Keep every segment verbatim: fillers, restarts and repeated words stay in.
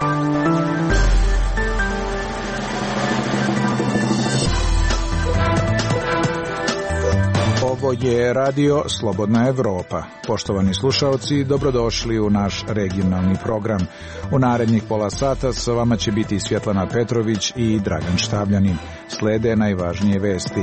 Ovo je radio Slobodna Evropa. Poštovani slušalci, dobrodošli u naš regionalni program. U narednih pola sata sa vama će biti Svjetlana Petrović i Dragan Štabljanin. Slede najvažnije vesti.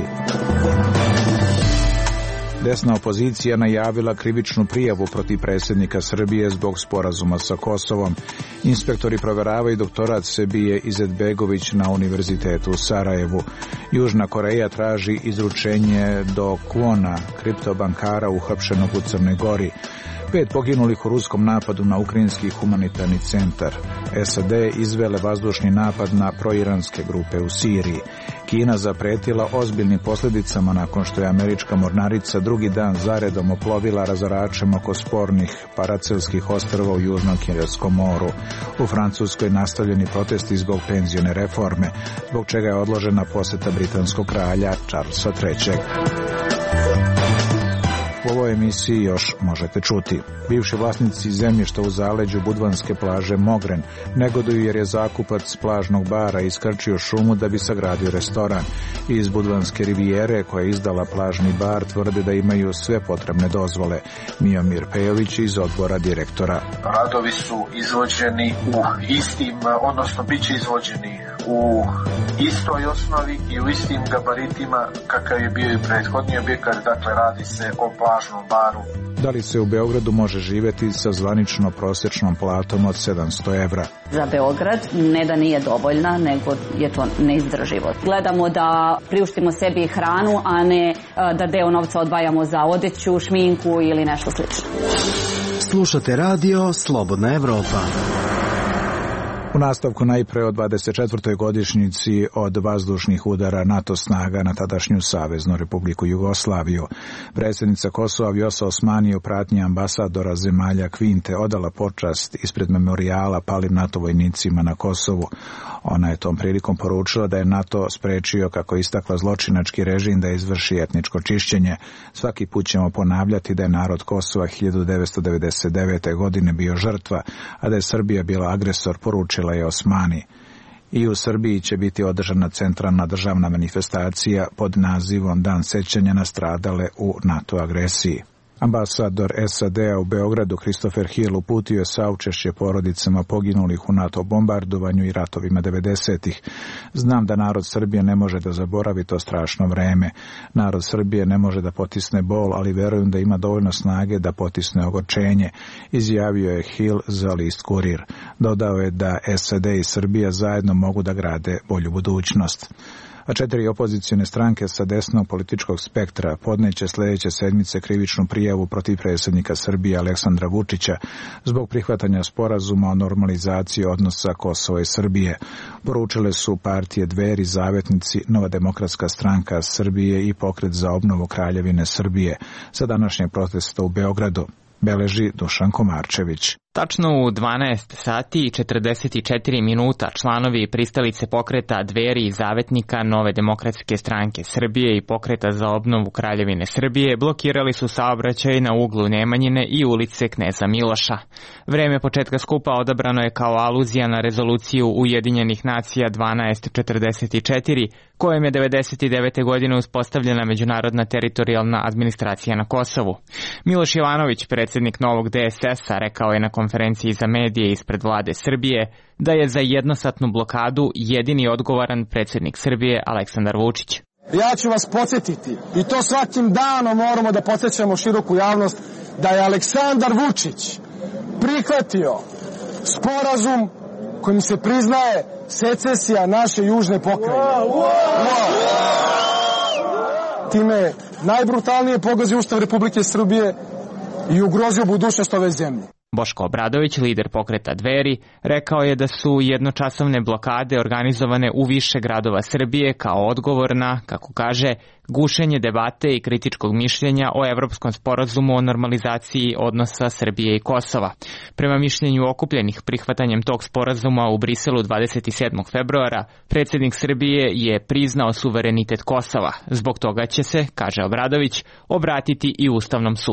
Desna opozicija najavila krivičnu prijavu protiv predsjednika Srbije zbog sporazuma sa Kosovom. Inspektori proveravaju doktorat Sebije Izetbegović na Univerzitetu u Sarajevu. Južna Koreja traži izručenje do Kwona, kriptobankara uhapšenog u Crnoj Gori. Pet poginulih u ruskom napadu na ukrajinski humanitarni centar. S A D izvele vazdušni napad na proiranske grupe u Siriji. Kina zapretila ozbiljnim posljedicama nakon što je američka mornarica drugi dan zaredom oplovila razaračem oko spornih paracelskih ostrva u Južnom Kineskom moru. U Francuskoj nastavljeni protesti zbog penzione reforme, zbog čega je odložena posjeta britanskog kralja Charlesa trećeg. U ovoj emisiji još možete čuti. Bivši vlasnici zemljišta u zaleđu budvanske plaže Mogren negoduju jer je zakupac plažnog bara iskrčio šumu da bi sagradio restoran. Iz budvanske rivijere koja je izdala plažni bar tvrde da imaju sve potrebne dozvole. Miomir Pejović iz odbora direktora. Radovi su izvođeni u istim, odnosno bit će izvođeni u istoj osnovi i u istim gabaritima kakav je bio i prethodni objekat, dakle radi se o plažnom baru. Da li se u Beogradu može živjeti sa zvanično prosječnom platom od sedamsto evra? Za Beograd ne da nije dovoljna, nego je to neizdrživo. Gledamo da priuštimo sebi hranu, a ne da deo novca odvajamo za odeću, šminku ili nešto slično. Slušate radio Slobodna Evropa. U nastavku najpre o dvadeset četvrtoj godišnjici od vazdušnih udara NATO snaga na tadašnju Saveznu Republiku Jugoslaviju. Predsjednica Kosova Vjosa Osmani u pratnji ambasadora zemalja Kvinte odala počast ispred memorijala palim NATO vojnicima na Kosovu. Ona je tom prilikom poručila da je NATO sprečio, kako je istakla, zločinački režim da izvrši etničko čišćenje. Svaki put ćemo ponavljati da je narod Kosova hiljadu devetsto devedeset devete. godine bio žrtva, a da je Srbija bila agresor, poručila je Osmani. I u Srbiji će biti održana centralna državna manifestacija pod nazivom Dan sećanja na stradale u NATO agresiji. Ambasador S A D-a u Beogradu Christopher Hill uputio je saučešće porodicama poginulih u NATO bombardovanju i ratovima devedesetih. Znam da narod Srbije ne može da zaboravi to strašno vreme. Narod Srbije ne može da potisne bol, ali verujem da ima dovoljno snage da potisne ogorčenje, izjavio je Hill za list Kurir. Dodao je da S A D i Srbija zajedno mogu da grade bolju budućnost. A četiri opozicione stranke sa desnog političkog spektra podneće sljedeće sedmice krivičnu prijavu protiv predsjednika Srbije Aleksandra Vučića zbog prihvatanja sporazuma o normalizaciji odnosa Kosova i Srbije. Poručile su partije Dveri, Zavetnici, Nova demokratska stranka Srbije i Pokret za obnovu Kraljevine Srbije sa današnjeg protesta u Beogradu, beleži Dušan Komarčević. Tačno u dvanaest sati i četrdeset četiri minuta članovi i pristalice pokreta Dveri i Zavetnika, Nove demokratske stranke Srbije i Pokreta za obnovu Kraljevine Srbije blokirali su saobraćaj na uglu Nemanjine i ulice Kneza Miloša. Vreme početka skupa odabrano je kao aluzija na rezoluciju Ujedinjenih nacija dvanaest četrdeset četiri, kojom je devedeset devete. godine uspostavljena međunarodna teritorijalna administracija na Kosovu. Miloš Jovanović, predsjednik novog D S S-a, rekao je na konferenciji za medije ispred vlade Srbije da je za jednosatnu blokadu jedini odgovoran predsjednik Srbije Aleksandar Vučić. Ja ću vas podsjetiti, i to svakim danom moramo da podsjećamo široku javnost, da je Aleksandar Vučić prihvatio sporazum kojim se priznaje secesija naše južne pokrajine. Wow, wow. Time najbrutalnije pogazi Ustav Republike Srbije i ugrozio budućnost ove zemlje. Boško Obradović, lider pokreta Dveri, rekao je da su jednočasovne blokade organizovane u više gradova Srbije kao odgovor na, kako kaže, gušenje debate i kritičkog mišljenja o Evropskom sporazumu o normalizaciji odnosa Srbije i Kosova. Prema mišljenju okupljenih prihvatanjem tog sporazuma u Briselu dvadeset sedmog februara, predsjednik Srbije je priznao suverenitet Kosova. Zbog toga će se, kaže Obradović, obratiti i Ustavnom sudu.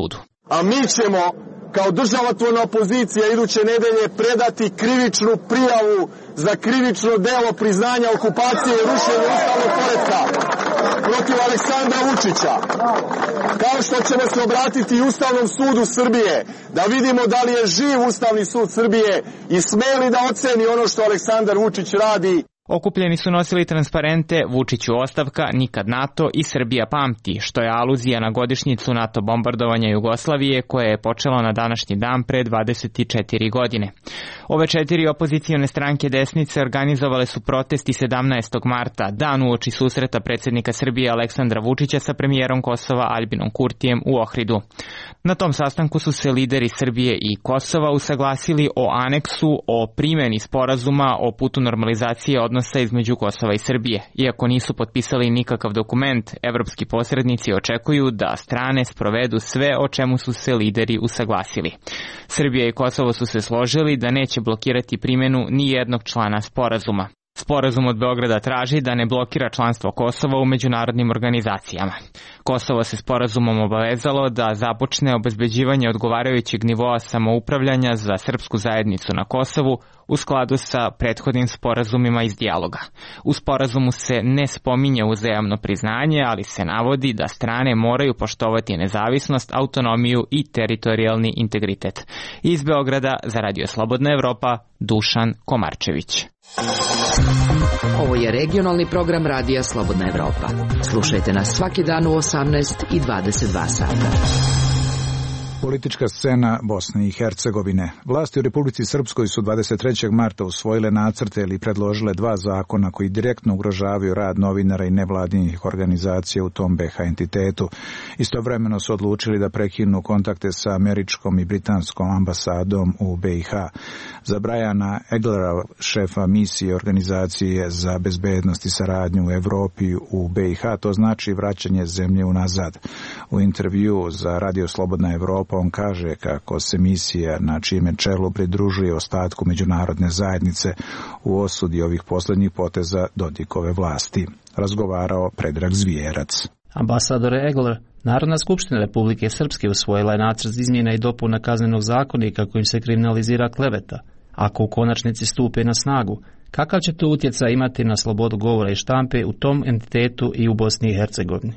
A mi ćemo kao državotvorna opozicija iduće nedelje predati krivičnu prijavu za krivično delo priznanja okupacije i rušenja ustavnog poretka protiv Aleksandra Vučića. Kao što ćemo se obratiti i Ustavnom sudu Srbije, da vidimo da li je živ Ustavni sud Srbije i smeli da oceni ono što Aleksandar Vučić radi. Okupljeni su nosili transparente Vučiću ostavka, nikad NATO i Srbija pamti, što je aluzija na godišnjicu NATO bombardovanja Jugoslavije koje je počelo na današnji dan pre dvadeset četiri godine. Ove četiri opozicione stranke desnice organizovale su protesti sedamnaestog marta, dan uoči susreta predsjednika Srbije Aleksandra Vučića sa premijerom Kosova Aljbinom Kurtijem u Ohridu. Na tom sastanku su se lideri Srbije i Kosova usaglasili o aneksu o primjeni sporazuma o putu normalizacije odnosa između Kosova i Srbije. Iako nisu potpisali nikakav dokument, evropski posrednici očekuju da strane sprovedu sve o čemu su se lideri usaglasili. Srbija i Kosovo su se složili da neće blokirati primjenu ni jednog člana sporazuma. Sporazum od Beograda traži da ne blokira članstvo Kosova u međunarodnim organizacijama. Kosovo se sporazumom obavezalo da započne obezbeđivanje odgovarajućeg nivoa samoupravljanja za srpsku zajednicu na Kosovu u skladu sa prethodnim sporazumima iz dijaloga. U sporazumu se ne spominje uzajamno priznanje, ali se navodi da strane moraju poštovati nezavisnost, autonomiju i teritorijalni integritet. Iz Beograda za Radio Slobodna Evropa, Dušan Komarčević. Ovo je regionalni program Radija Slobodna Evropa. Slušajte nas svaki dan u osamnaest i dvadeset dva sata. Politička scena Bosne i Hercegovine. Vlasti u Republici Srpskoj su dvadeset trećeg marta usvojile nacrte ili predložile dva zakona koji direktno ugrožavaju rad novinara i nevladinih organizacija u tom B H entitetu. Istovremeno su odlučili da prekinu kontakte sa američkom i britanskom ambasadom u B i H. Za Briana Eglera, šefa misije Organizacije za bezbednost i saradnju u Evropi u B i H, to znači vraćanje zemlje unazad. U intervju za Radio Slobodna Evropa on kaže kako se misija na čime čelu pridružuje ostatku međunarodne zajednice u osudi ovih posljednjih poteza Dodikove vlasti. Razgovarao Predrag Zvijerac. Ambasador Egler, Narodna skupština Republike Srpske usvojila je nacrt izmjena i dopuna kaznenog zakonika kojim se kriminalizira kleveta. Ako u konačnici stupe na snagu, kakav će to utjecaj imati na slobodu govora i štampe u tom entitetu i u Bosni i Hercegovini?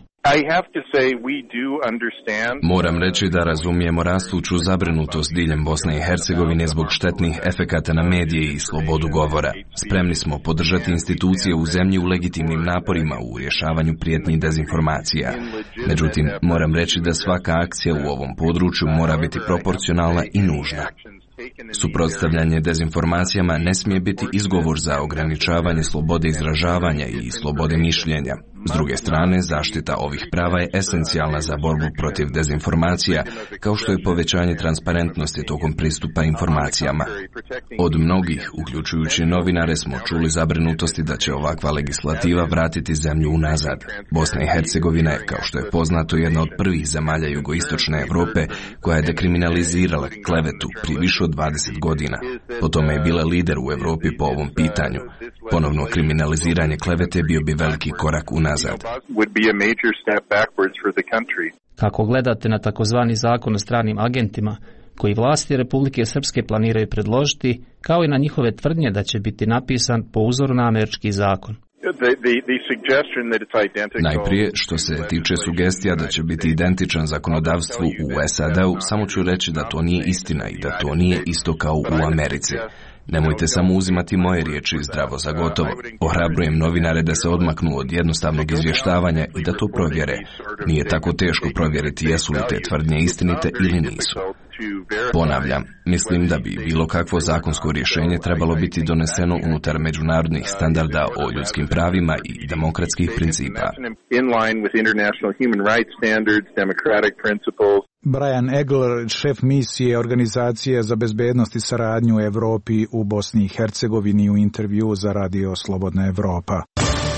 Moram reći da razumijemo rastuću zabrinutost diljem Bosne i Hercegovine zbog štetnih efekata na medije i slobodu govora. Spremni smo podržati institucije u zemlji u legitimnim naporima u rješavanju prijetnji i dezinformacija. Međutim, moram reći da svaka akcija u ovom području mora biti proporcionalna i nužna. Suprotstavljanje dezinformacijama ne smije biti izgovor za ograničavanje slobode izražavanja i slobode mišljenja. S druge strane, zaštita ovih prava je esencijalna za borbu protiv dezinformacija, kao što je povećanje transparentnosti tokom pristupa informacijama. Od mnogih, uključujući novinare, smo čuli zabrinutosti da će ovakva legislativa vratiti zemlju unazad. Bosna i Hercegovina je, kao što je poznato, jedna od prvih zemalja jugoistočne Evrope koja je dekriminalizirala klevetu prije više od dvadeset godina. Po tome je bila lider u Evropi po ovom pitanju. Ponovno kriminaliziranje klevete bio bi veliki korak unazad. Kako gledate na takozvani zakon o stranim agentima, koji vlasti Republike Srpske planiraju predložiti, kao i na njihove tvrdnje da će biti napisan po uzoru na američki zakon? Najprije, što se tiče sugestija da će biti identičan zakonodavstvu u S A D-u, samo ću reći da to nije istina i da to nije isto kao u Americi. Nemojte samo uzimati moje riječi zdravo za gotovo. Ohrabrujem novinare da se odmaknu od jednostavnog izvještavanja i da to provjere. Nije tako teško provjeriti jesu li te tvrdnje istinite ili nisu. Ponavljam, mislim da bi bilo kakvo zakonsko rješenje trebalo biti doneseno unutar međunarodnih standarda o ljudskim pravima i demokratskih principa. Brian Egler, šef misije Organizacije za bezbednost i saradnju u Evropi u Bosni i Hercegovini u intervju za Radio Slobodna Evropa.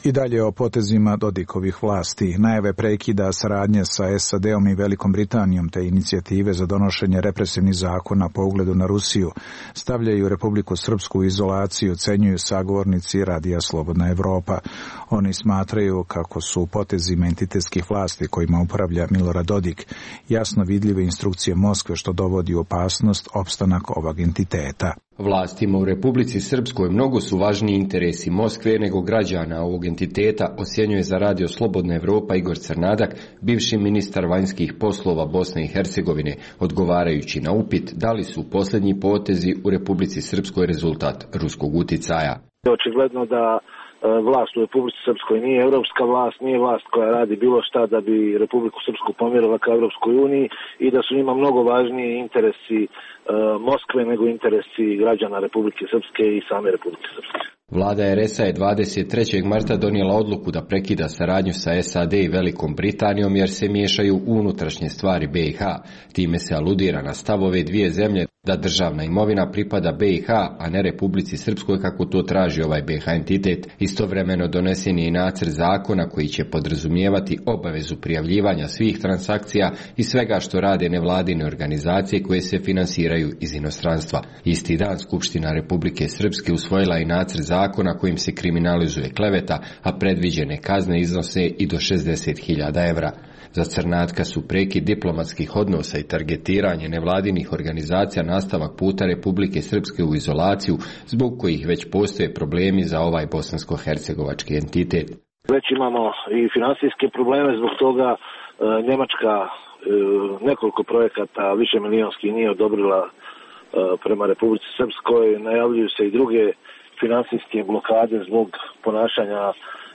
I dalje o potezima Dodikovih vlasti. Najave prekida saradnje sa S A D-om i Velikom Britanijom te inicijative za donošenje represivnih zakona po ugledu na Rusiju stavljaju Republiku Srpsku u izolaciju, ocenjuju sagovornici Radija Slobodna Evropa. Oni smatraju kako su potezima entitetskih vlasti kojima upravlja Milorad Dodik jasno vidljive instrukcije Moskve što dovodi u opasnost opstanak ovog entiteta. Vlastima u Republici Srpskoj mnogo su važniji interesi Moskve nego građana ovog entiteta, osjenjuje za Radio Slobodna Evropa Igor Crnadak, bivši ministar vanjskih poslova Bosne i Hercegovine, odgovarajući na upit da li su posljednji potezi u Republici Srpskoj rezultat ruskog uticaja. Očigledno da vlast u Republici Srpskoj nije europska vlast, nije vlast koja radi bilo šta da bi Republiku Srpsku pomjerila ka Europskoj uniji i da su njima mnogo važniji interesi e, Moskve nego interesi građana Republike Srpske i same Republike Srpske. Vlada R S A je dvadeset trećeg marta donijela odluku da prekida saradnju sa S A D i Velikom Britanijom jer se miješaju u unutrašnje stvari B i H. Time se aludira na stavove dvije zemlje da državna imovina pripada B i H, a ne Republici Srpskoj kako to traži ovaj B i H entitet. Istovremeno donesen je i nacrt zakona koji će podrazumijevati obavezu prijavljivanja svih transakcija i svega što rade nevladine organizacije koje se finansiraju iz inostranstva. Isti dan Skupština Republike Srpske usvojila i nacrt zakona kojim se kriminalizuje kleveta, a predviđene kazne iznose i do šezdeset hiljada evra. Za Crnatka su prekid diplomatskih odnosa i targetiranje nevladinih organizacija nastavak puta Republike Srpske u izolaciju, zbog kojih već postoje problemi za ovaj bosansko-hercegovački entitet. Već imamo i finansijske probleme, zbog toga e, Njemačka e, nekoliko projekata više milijonskih nije odobrila e, prema Republici Srpskoj, najavljuju se i druge finansijske blokade zbog ponašanja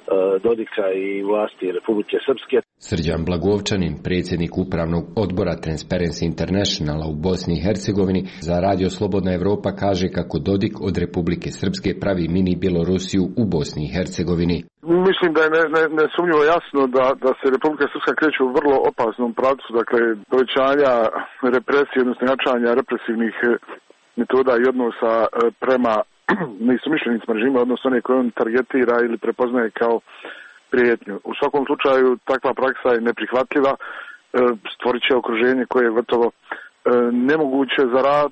Dodika i vlasti Republike Srpske. Srđan Blagovčanin, predsjednik upravnog odbora Transparency Internationala u Bosni i Hercegovini, za Radio Slobodna Evropa kaže kako Dodik od Republike Srpske pravi mini Bjelorusiju u Bosni i Hercegovini. Mislim da je ne, ne, nesumnjivo jasno da, da se Republika Srpska kreće u vrlo opasnom pravcu, dakle povećanja represije, odnosno jačanja represivnih metoda i odnosa prema neistomišljenicima režima, odnosno one koje on targetira ili prepoznaje kao prijetnju. U svakom slučaju takva praksa je neprihvatljiva, stvorit će okruženje koje je gotovo nemoguće za rad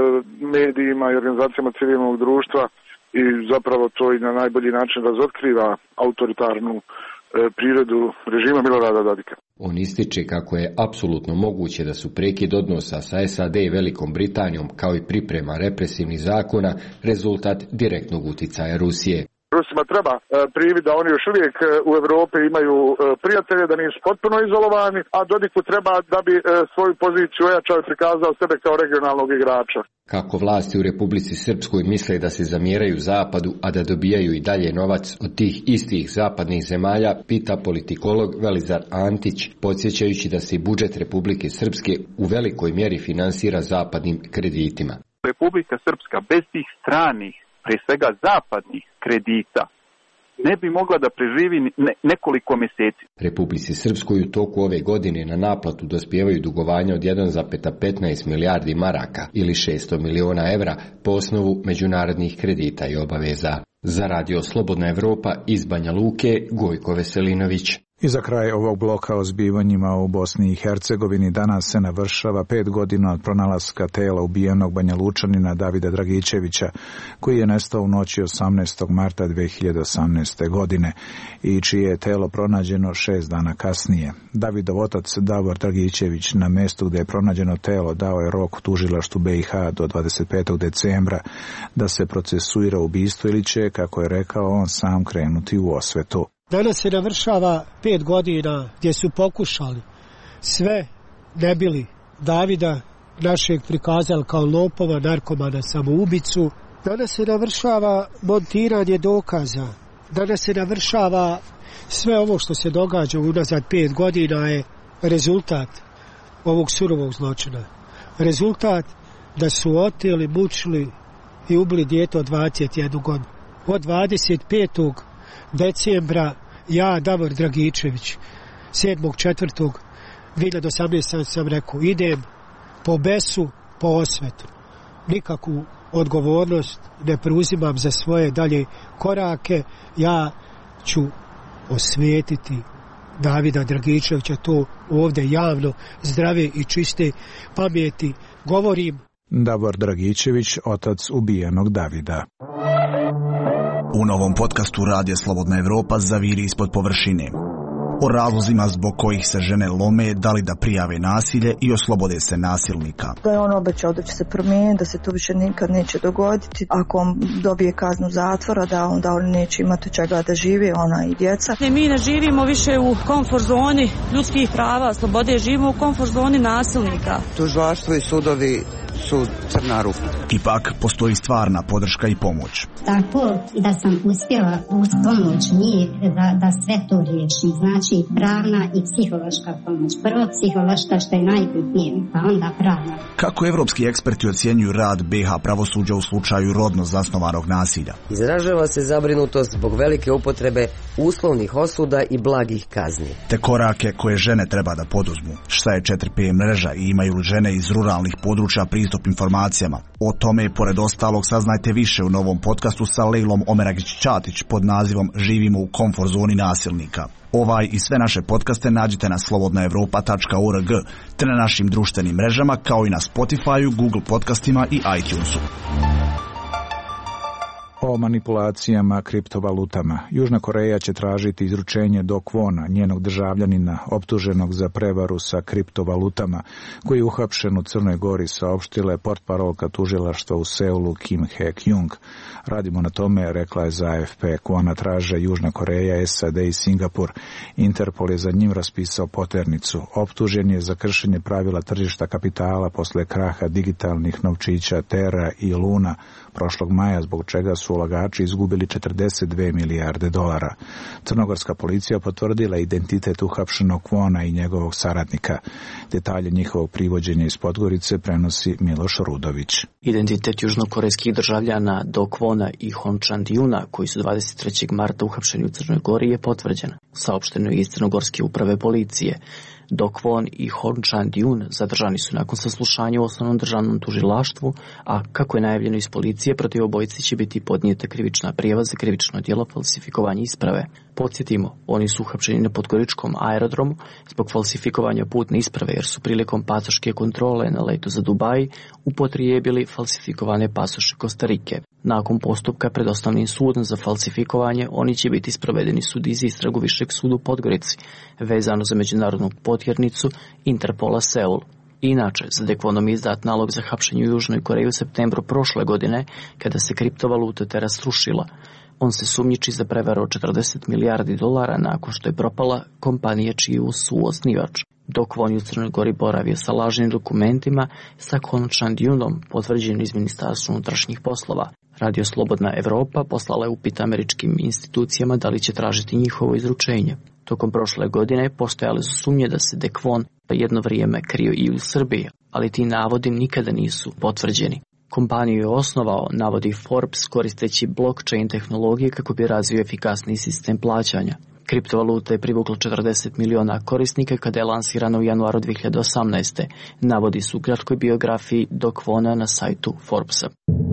medijima i organizacijama civilnog društva i zapravo to i na najbolji način razotkriva autoritarnu prirodu režima Milorada Dodika. On ističe kako je apsolutno moguće da su prekid odnosa sa S A D i Velikom Britanijom kao i priprema represivnih zakona rezultat direktnog uticaja Rusije. Rusima treba privid da oni još uvijek u Europi imaju prijatelje, da nisu potpuno izolovani, a Dodiku treba da bi svoju poziciju ojačao i prikazao sebe kao regionalnog igrača. Kako vlasti u Republici Srpskoj misle da se zamjeraju Zapadu, a da dobijaju i dalje novac od tih istih zapadnih zemalja, pita politikolog Velizar Antić, podsjećajući da se i budžet Republike Srpske u velikoj mjeri finansira zapadnim kreditima. Republika Srpska bez tih stranih, prije svega zapadnih kredita, ne bi mogla da preživi ne, nekoliko mjeseci. Republici Srpskoj u toku ove godine na naplatu dospijevaju dugovanja od jedan zarez petnaest milijardi maraka ili šesto miliona evra po osnovu međunarodnih kredita i obaveza. Za Radio Slobodna Evropa iz Banja Luke, Gojko Veselinović. I za kraj ovog bloka o zbivanjima u Bosni i Hercegovini danas se navršava pet godina od pronalaska tela ubijenog Banja Lučanina Davida Dragičevića, koji je nestao u noći osamnaestog marta dve hiljade osamnaeste. godine i čije je telo pronađeno šest dana kasnije. Davidov otac Davor Dragičević na mjestu gdje je pronađeno telo dao je rok tužilaštvu B i H do dvadeset petog decembra da se procesuira ubistvo ili će, kako je rekao, on sam krenuti u osvetu. Danas se navršava pet godina gdje su pokušali sve ne bili Davida našeg prikazali kao lopova, narkomana, samoubicu. Danas se navršava montiranje dokaza. Danas se navršava sve ovo što se događa unazad pet godina je rezultat ovog surovog zločina. Rezultat da su oteli, mučili i ubili dijete od dvadeset jednu godinu. Od dvadeset petog decembra ja, Davor Dragičević, sedmog četvrtog dve hiljade osamnaeste. sam rekao, idem po besu, po osvetu. Nikakvu odgovornost ne preuzimam za svoje dalje korake. Ja ću osvetiti Davida Dragičevića, to ovdje javno, zdrave i čiste pameti govorim. Davor Dragičević, otac ubijenog Davida. U novom podcastu Radija Slobodna Evropa zaviri ispod površine. O razlozima zbog kojih se žene lome, da li da prijave nasilje i oslobode se nasilnika. Da je on obećao da će se promijeniti, da se to više nikad neće dogoditi. Ako on dobije kaznu zatvora, da onda oni neće imati čega da žive, ona i djeca. Ne, mi ne živimo više u komfort zoni ljudskih prava, slobode, živimo u komfort zoni nasilnika. Tužilaštvo i sudovi su crna rupa. Ipak postoji stvarna podrška i pomoć. Tako da sam uspjela uz pomoć njih da, da sve to riješim. Znači pravna i psihološka pomoć. Prvo psihološka, što je najbitnije, pa onda pravna. Kako evropski eksperti ocjenjuju rad B iH pravosuđa u slučaju rodno zasnovanog nasilja? Izražava se zabrinutost zbog velike upotrebe uslovnih osuda i blagih kazni. Te korake koje žene treba da poduzmu. Šta je četiri P mreža i imaju li žene iz ruralnih područja pristup informacijama? O tome, pored ostalog, saznajte više u novom podcastu sa Lejlom Omeragić-Ćatić pod nazivom Živimo u komfort zoni nasilnika. Ovaj i sve naše podcaste nađite na slobodna evropa tačka org te na našim društvenim mrežama kao i na Spotifyu, Google podcastima i iTunesu. O manipulacijama kriptovalutama. Južna Koreja će tražiti izručenje Do Kwona, njenog državljanina optuženog za prevaru sa kriptovalutama, koji je uhapšen u Crnoj Gori, saopštila portparolka tužilaštva u Seulu Kim Hek-jung. Radimo na tome, rekla je za A F P. Kwona traže Južna Koreja, S A D i Singapur. Interpol je za njim raspisao poternicu. Optužen je za kršenje pravila tržišta kapitala posle kraha digitalnih novčića Terra i Luna prošlog maja, zbog čega su ulagači izgubili četrdeset dve milijarde dolara. Crnogorska policija potvrdila identitet uhapšenog Kwona i njegovog saradnika. Detalje njihovog privođenja iz Podgorice prenosi Miloš Rudović. Identitet južnokorejskih državljana Do Kwona i Hon Chan-dyuna, koji su dvadeset trećeg marta uhapšeni u Crnoj Gori, je potvrđen. Saopšteno je iz Crnogorske uprave policije. Do Kwon i Hon Chan-dyun zadržani su nakon saslušanja u osnovnom državnom tužilaštvu, a kako je najavljeno iz policije, protiv obojice će biti podnijeta krivična prijava za krivično djelo falsifikovanja isprave. Podsjetimo, oni su uhapšeni na podgoričkom aerodromu zbog falsifikovanja putne isprave, jer su prilikom pasoške kontrole na letu za Dubaj upotrijebili falsifikovane pasoše Kostarike. Nakon postupka pred osnovnim sudom za falsifikovanje, oni će biti sprovedeni sud iz istragu Višeg suda u Podgorici, vezano za međunarodnu potjernicu Interpola Seul. Inače, za De Kwonom je izdat nalog za hapšenje u Južnoj Koreji u septembru prošle godine, kada se kriptovaluta Terra srušila. On se sumnjiči za prevaru od četrdeset milijardi dolara nakon što je propala kompanija čiju su osnivač. Do Kwon je u Crnoj Gori boravio sa lažnim dokumentima sa Hon Chan-dyunom, potvrđenim iz Ministarstva unutrašnjih poslova. Radio Slobodna Evropa poslala je upit američkim institucijama da li će tražiti njihovo izručenje. Tokom prošle godine postojale su sumnje da se De Kwon pa jedno vrijeme krio i u Srbiji, ali ti navodi nikada nisu potvrđeni. Kompaniju je osnovao, navodi Forbes, koristeći blockchain tehnologije kako bi razvio efikasniji sistem plaćanja. Kriptovaluta je privukla četrdeset miliona korisnika kada je lansirana u januaru dvije hiljade osamnaeste. Navodi su u kratkoj biografiji Do Kwona na sajtu Forbesa.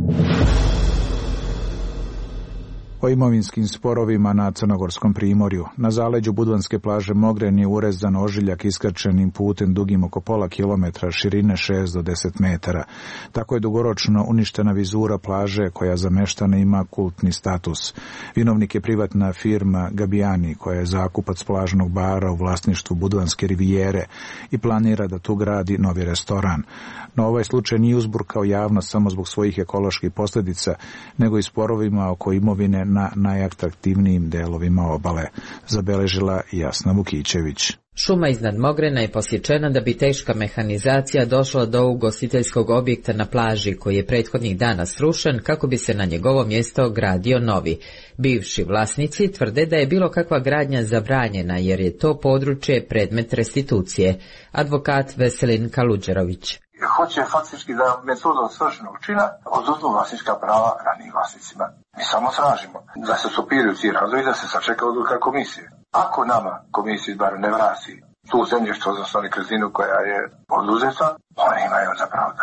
O imovinskim sporovima na Crnogorskom primorju. Na zaleđu Budvanske plaže Mogren je urezan ožiljak iskrčenim putem dugim oko pola kilometra, širine šest do deset metara. Tako je dugoročno uništena vizura plaže koja za meštane ima kultni status. Vinovnik je privatna firma Gabijani, koja je zakupac plažnog bara u vlasništvu Budvanske rivijere i planira da tu gradi novi restoran. No ovaj slučaj nije uzburkao javnost samo zbog svojih ekoloških posljedica, nego i sporovima oko imovine na najatraktivnijim delovima obale, zabeležila Jasna Vukićević. Šuma iznad Mogrena je posječena da bi teška mehanizacija došla do ugostiteljskog objekta na plaži koji je prethodnih dana srušen kako bi se na njegovo mjesto gradio novi. Bivši vlasnici tvrde da je bilo kakva gradnja zabranjena jer je to područje predmet restitucije. Advokat Veselin Kaluđerović. Hoće faktički da metodom svršenog čina oduzmu vlasnička prava ranijim vlasnicima. Mi samo tražimo da se stopiraju ti radovi i da se sačeka odluka komisije. Ako nama komisija bar ne vrati tu zemljište, odnosno nekretninu koja je oduzeta, oni imaju za pravo da radi.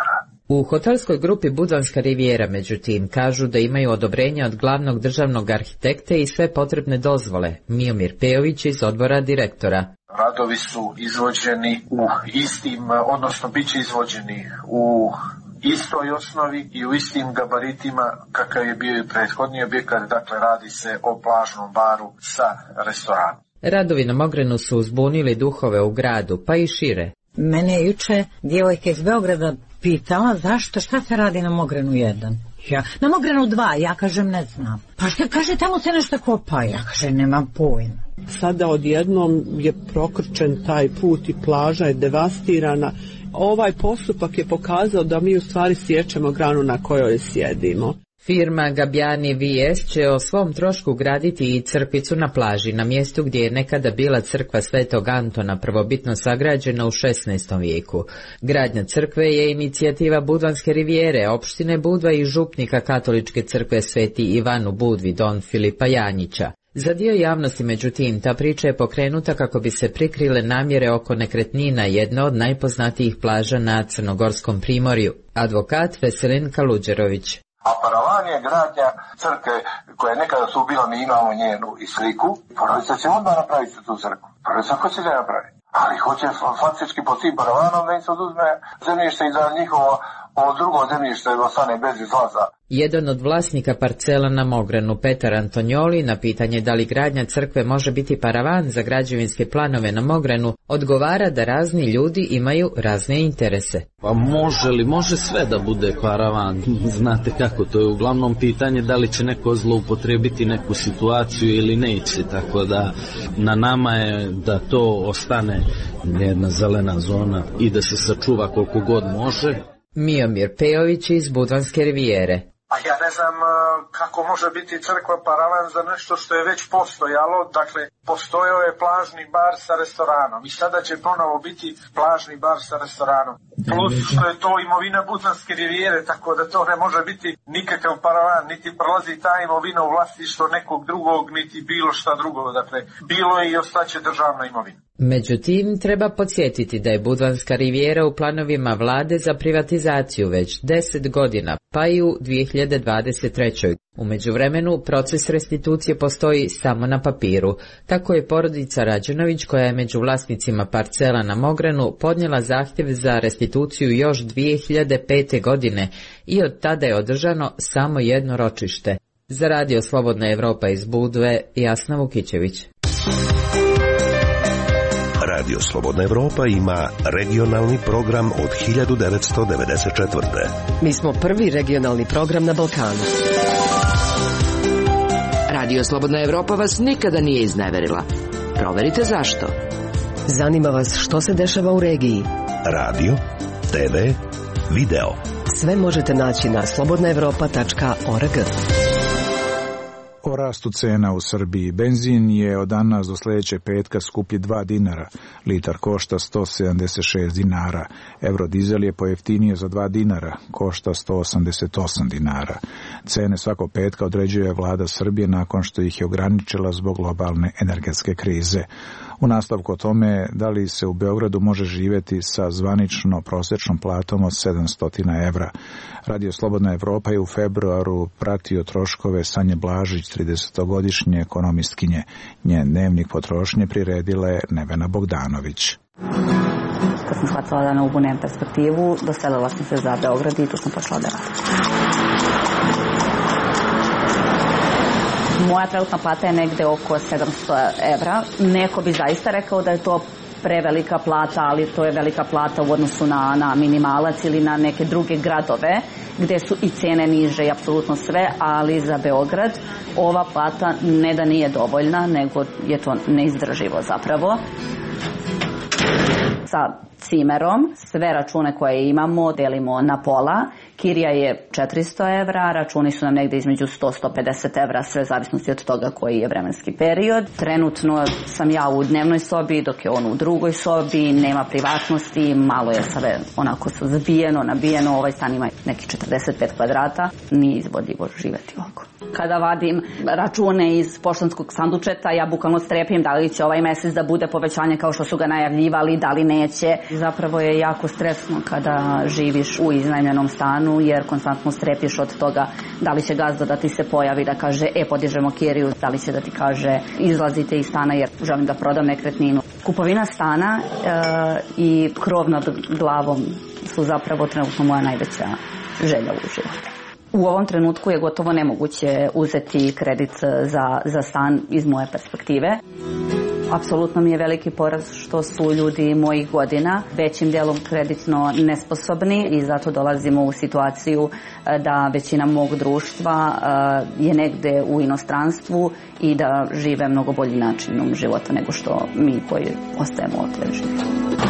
U hotelskoj grupi Budvanska rivijera, međutim, kažu da imaju odobrenje od glavnog državnog arhitekte i sve potrebne dozvole. Miomir Pejović iz odbora direktora. Radovi su izvođeni u istim, odnosno bit će izvođeni u istoj osnovi i u istim gabaritima kakav je bio i prethodni objekat, dakle radi se o plažnom baru sa restoranom. Radovi na Mogrenu su uzbunili duhove u gradu, pa i šire. Mene je juče djevojka iz Beograda pitala zašto, šta se radi na Mogrenu jedan. Ja, na Mogrenu dva, ja kažem ne znam. Pa što kaže, tamo se nešto kopa, ja kažem nemam pojma. Sada odjednom je prokrčen taj put i plaža je devastirana. Ovaj postupak je pokazao da mi u stvari sjećemo granu na kojoj sjedimo. Firma Gabjani V S će o svom trošku graditi i crkvicu na plaži, na mjestu gdje je nekada bila crkva Svetog Antona, prvobitno sagrađena u šesnaestom vijeku. Gradnja crkve je inicijativa Budvanske rivijere, opštine Budva i župnika katoličke crkve Sveti Ivan u Budvi, don Filipa Janjića. Za dio javnosti, međutim, ta priča je pokrenuta kako bi se prikrile namjere oko nekretnina, jedna od najpoznatijih plaža na Crnogorskom primorju. Advokat Veselin Kaluđerović. A paravan je gradnja crkve koja nekada su bila, mi imamo njenu i sliku. Porodica će onda napraviti tu crkvu. Porodica hoće da je napravi. Ali hoće faktički pod tim paravanom da im se oduzme zemljište i da njihovo ovo drugo zemljište ostane bez izlaza. Jedan od vlasnika parcela na Mogrenu, Petar Antonjoli, na pitanje da li gradnja crkve može biti paravan za građevinske planove na Mogrenu, odgovara da razni ljudi imaju razne interese. Pa može li, može sve da bude paravan, znate kako, to je uglavnom pitanje da li će neko zloupotrebiti neku situaciju ili neće, tako da na nama je da to ostane jedna zelena zona i da se sačuva koliko god može. Miomir Pejović iz Budvanske rivijere. A ja ne znam kako može biti crkva paravan za nešto što je već postojalo, dakle postojao je plažni bar sa restoranom i sada će ponovo biti plažni bar sa restoranom. Plus što je to imovina Budvanske rivijere, tako da to ne može biti nikakav paravan, niti prolazi ta imovina u vlasništvo nekog drugog, niti bilo šta drugo, dakle bilo je i ostaće državna imovina. Međutim, treba podsjetiti da je Budvanska rivijera u planovima vlade za privatizaciju već deset godina, pa i u dvije hiljade dvadeset trećoj. U međuvremenu, proces restitucije postoji samo na papiru. Tako je porodica Rađenović, koja je među vlasnicima parcela na Mogrenu, podnijela zahtjev za restituciju još dvije hiljade pete. godine i od tada je održano samo jedno ročište. Za Radio Slobodna Evropa iz Budve, Jasna Vukićević. Radio Slobodna Evropa ima regionalni program od hiljadu devetsto devedeset četvrte. Mi smo prvi regionalni program na Balkanu. Radio Slobodna Evropa vas nikada nije izneverila. Proverite zašto. Zanima vas što se dešava u regiji. Radio, te ve, video. Sve možete naći na slobodna evropa tačka org. O rastu cena u Srbiji. Benzin je od danas do sljedeće petka skuplji dva dinara. Litar košta sto sedamdeset šest dinara. Eurodizel je pojeftinio za dva dinara. Košta sto osamdeset osam dinara. Cene svakog petka određuje vlada Srbije nakon što ih je ograničila zbog globalne energetske krize. U nastavku o tome da li se u Beogradu može živjeti sa zvanično prosječnom platom od sedamsto evra. Radio Slobodna Evropa je u februaru pratio troškove Sanje Blažić, tridesetogodišnje ekonomistkinje. Njen dnevnik potrošnje priredila je Nevena Bogdanović. Kad sam shvatila da ne ubunem perspektivu, doselila sam se za Beograd i tu sam počela da radim. Moja trenutna plata je negde oko sedamsto evra. Neko bi zaista rekao da je to prevelika plata, ali to je velika plata u odnosu na, na minimalac ili na neke druge gradove gdje su i cene niže i apsolutno sve, ali za Beograd ova plata ne da nije dovoljna, nego je to neizdrživo zapravo. Sa cimerom sve račune koje imamo delimo na pola. Kirija je četiristo evra, računi su nam negdje između sto do sto pedeset evra, sve zavisnosti od toga koji je vremenski period. Trenutno sam ja u dnevnoj sobi, dok je on u drugoj sobi, nema privatnosti, malo je sve onako zabijeno, nabijeno, ovaj stan ima neki četrdeset pet kvadrata, nije izvodljivo živjeti ovako. Kada vadim račune iz poštanskog sandučeta, ja bukvalno strepim da li će ovaj mjesec da bude povećanje kao što su ga najavljivali, da li neće. Zapravo je jako stresno kada živiš u iznajmljenom stanu jer konstantno strepiš od toga da li će gazda da ti se pojavi da kaže e podižemo kiriju, da li će da ti kaže izlazite iz stana jer želim da prodam nekretninu. Kupovina stana e, i krov nad glavom su zapravo trenutno moja najveća želja u životu. U ovom trenutku je gotovo nemoguće uzeti kredit za, za stan iz moje perspektive. Apsolutno mi je veliki poraz što su ljudi mojih godina većim dijelom kreditno nesposobni i zato dolazimo u situaciju da većina mog društva je negde u inostranstvu i da žive mnogo bolji načinom života nego što mi koji ostajemo ovdje živimo.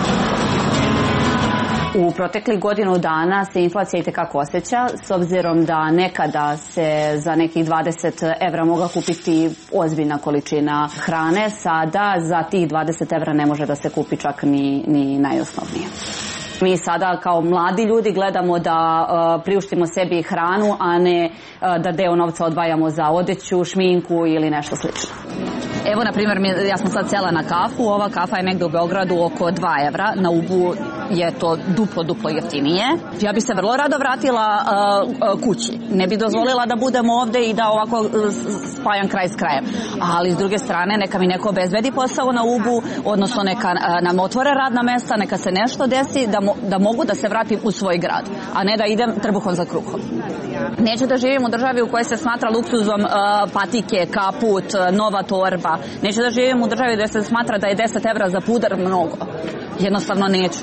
U proteklih godinu dana se inflacija itekako osjeća, s obzirom da nekada se za nekih dvadeset evra mogla kupiti ozbiljna količina hrane, sada za tih dvadeset evra ne može da se kupi čak ni, ni najosnovnije. Mi sada kao mladi ljudi gledamo da uh, priuštimo sebi hranu, a ne uh, da deo novca odvajamo za odeću, šminku ili nešto slično. Evo, na primjer, ja sam sad sela na kafu, ova kafa je negde u Beogradu oko dva evra, na Ubu je to duplo, duplo jeftinije. Ja bi se vrlo rado vratila uh, uh, kući. Ne bi dozvolila da budem ovde i da ovako uh, spajam kraj s krajem. Ali s druge strane, neka mi neko obezbedi posao na Ubu, odnosno neka uh, nam otvore radna mesta, neka se nešto desi da, mo, da mogu da se vratim u svoj grad, a ne da idem trbuhom za kruhom. Neću da živim u državi u kojoj se smatra luksuzom uh, patike, kaput, uh, nova torba. Neću da živim u državi gdje se smatra da je deset evra za pudar mnogo. Jednostavno neću.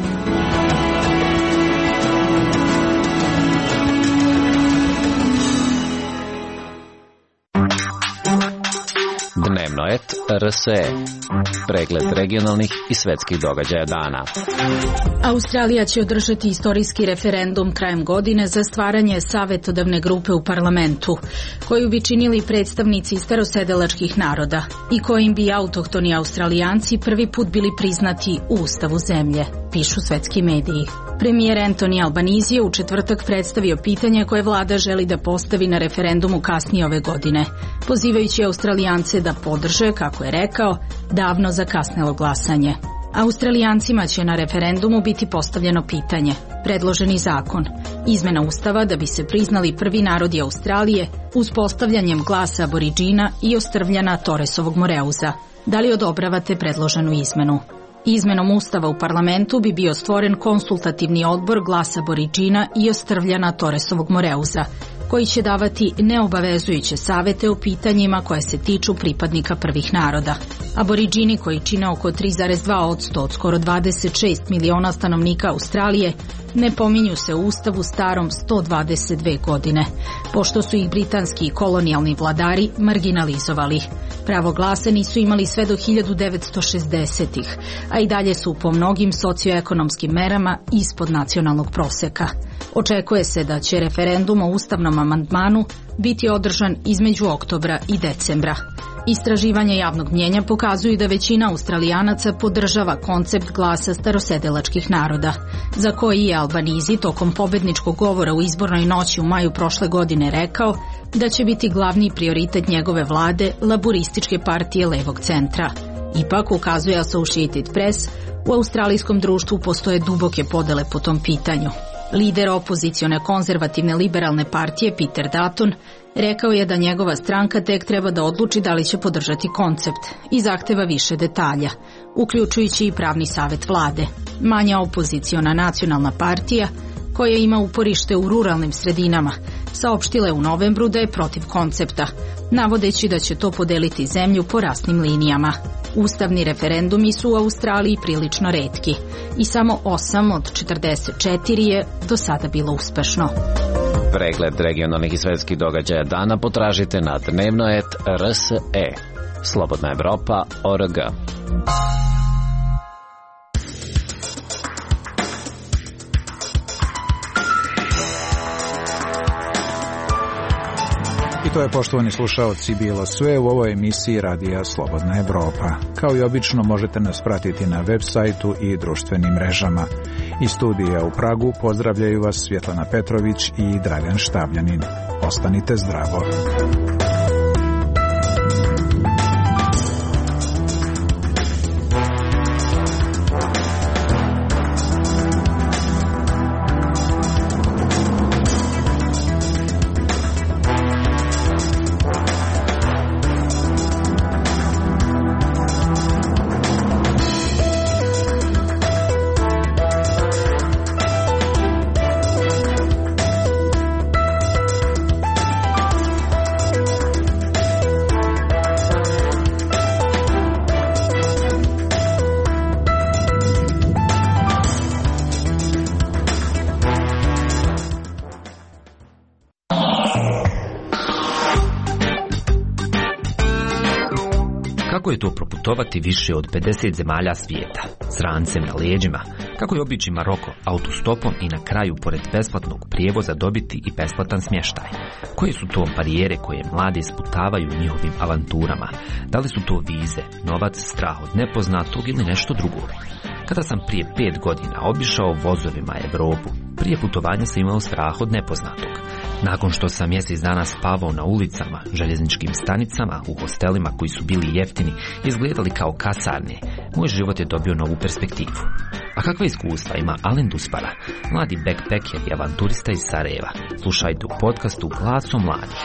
Dnevnoet R S E. Pregled regionalnih i svetskih događaja dana. Australija će održati istorijski referendum krajem godine za stvaranje savjetodavne grupe u parlamentu, koju bi činili predstavnici starosedelačkih naroda i kojim bi autohtoni Australijanci prvi put bili priznati u ustavu zemlje, pišu svetski mediji. Premijer Anthony Albanese je u četvrtak predstavio pitanje koje vlada želi da postavi na referendumu kasnije ove godine, pozivajući Australijance da podrže, kako je rekao, davno zakasnelo glasanje. Australijancima će na referendumu biti postavljeno pitanje, predloženi zakon, izmena ustava da bi se priznali prvi narodi Australije uspostavljanjem glasa aboriđina i ostrvljana Torresovog Moreuza. Da li odobravate predloženu izmenu? Izmenom ustava u parlamentu bi bio stvoren konsultativni odbor glasa aboriđina i ostrvljana Torresovog Moreuza, koji će davati neobavezujuće savete o pitanjima koje se tiču pripadnika prvih naroda. Aboriđini, koji čine oko tri zarez dva posto od skoro dvadeset šest miliona stanovnika Australije, ne pominju se u ustavu starom sto dvadeset dve godine, pošto su ih britanski kolonijalni vladari marginalizovali. Pravo glasa nisu imali sve do hiljadu devetsto šezdesetih, a i dalje su po mnogim socioekonomskim merama ispod nacionalnog proseka. Očekuje se da će referendum o ustavnom amandmanu biti održan između oktobra i decembra. Istraživanja javnog mnjenja pokazuju da većina Australijanaca podržava koncept glasa starosedelačkih naroda, za koji je Albanese tokom pobedničkog govora u izbornoj noći u maju prošle godine rekao da će biti glavni prioritet njegove vlade laborističke partije levog centra. Ipak, ukazuje Associated Press, u australijskom društvu postoje duboke podele po tom pitanju. Lider opozicione konzervativne liberalne partije Peter Dutton rekao je da njegova stranka tek treba da odluči da li će podržati koncept i zahteva više detalja, uključujući i pravni savjet vlade. Manja opoziciona nacionalna partija, koja ima uporište u ruralnim sredinama, saopštila je u novembru da je protiv koncepta, navodeći da će to podeliti zemlju po rasnim linijama. Ustavni referendumi su u Australiji prilično retki i samo osam od četrdeset četiri je do sada bilo uspešno. Pregled regionalnih i svetskih događaja dana potražite na Dnevnoet R S E. Slobodna Evropa O R G. I to je, poštovani slušaoci, bilo sve u ovoj emisiji Radija Slobodna Evropa. Kao i obično možete nas pratiti na web sajtu i društvenim mrežama. Iz studija u Pragu pozdravljaju vas Svjetlana Petrović i Dragan Štavljanin. Ostanite zdravo. Kako je to proputovati više od pedeset zemalja svijeta, s rancem na leđima? Kako je obići Maroko autostopom i na kraju, pored besplatnog prijevoza, dobiti i besplatan smještaj? Koje su to barijere koje mladi sputavaju njihovim avanturama? Da li su to vize, novac, strah od nepoznatog ili nešto drugo? Kada sam prije pet godina obišao vozovima Evropu, prije putovanja sam imao strah od nepoznatog. Nakon što sam mjesec dana spavao na ulicama, željezničkim stanicama, u hostelima koji su bili jeftini, izgledali kao kasarne, moj život je dobio novu perspektivu. A kakva iskustva ima Alen Duspara, mladi backpacker i avanturista iz Sarajeva? Slušajte u podcastu Glasom mladih.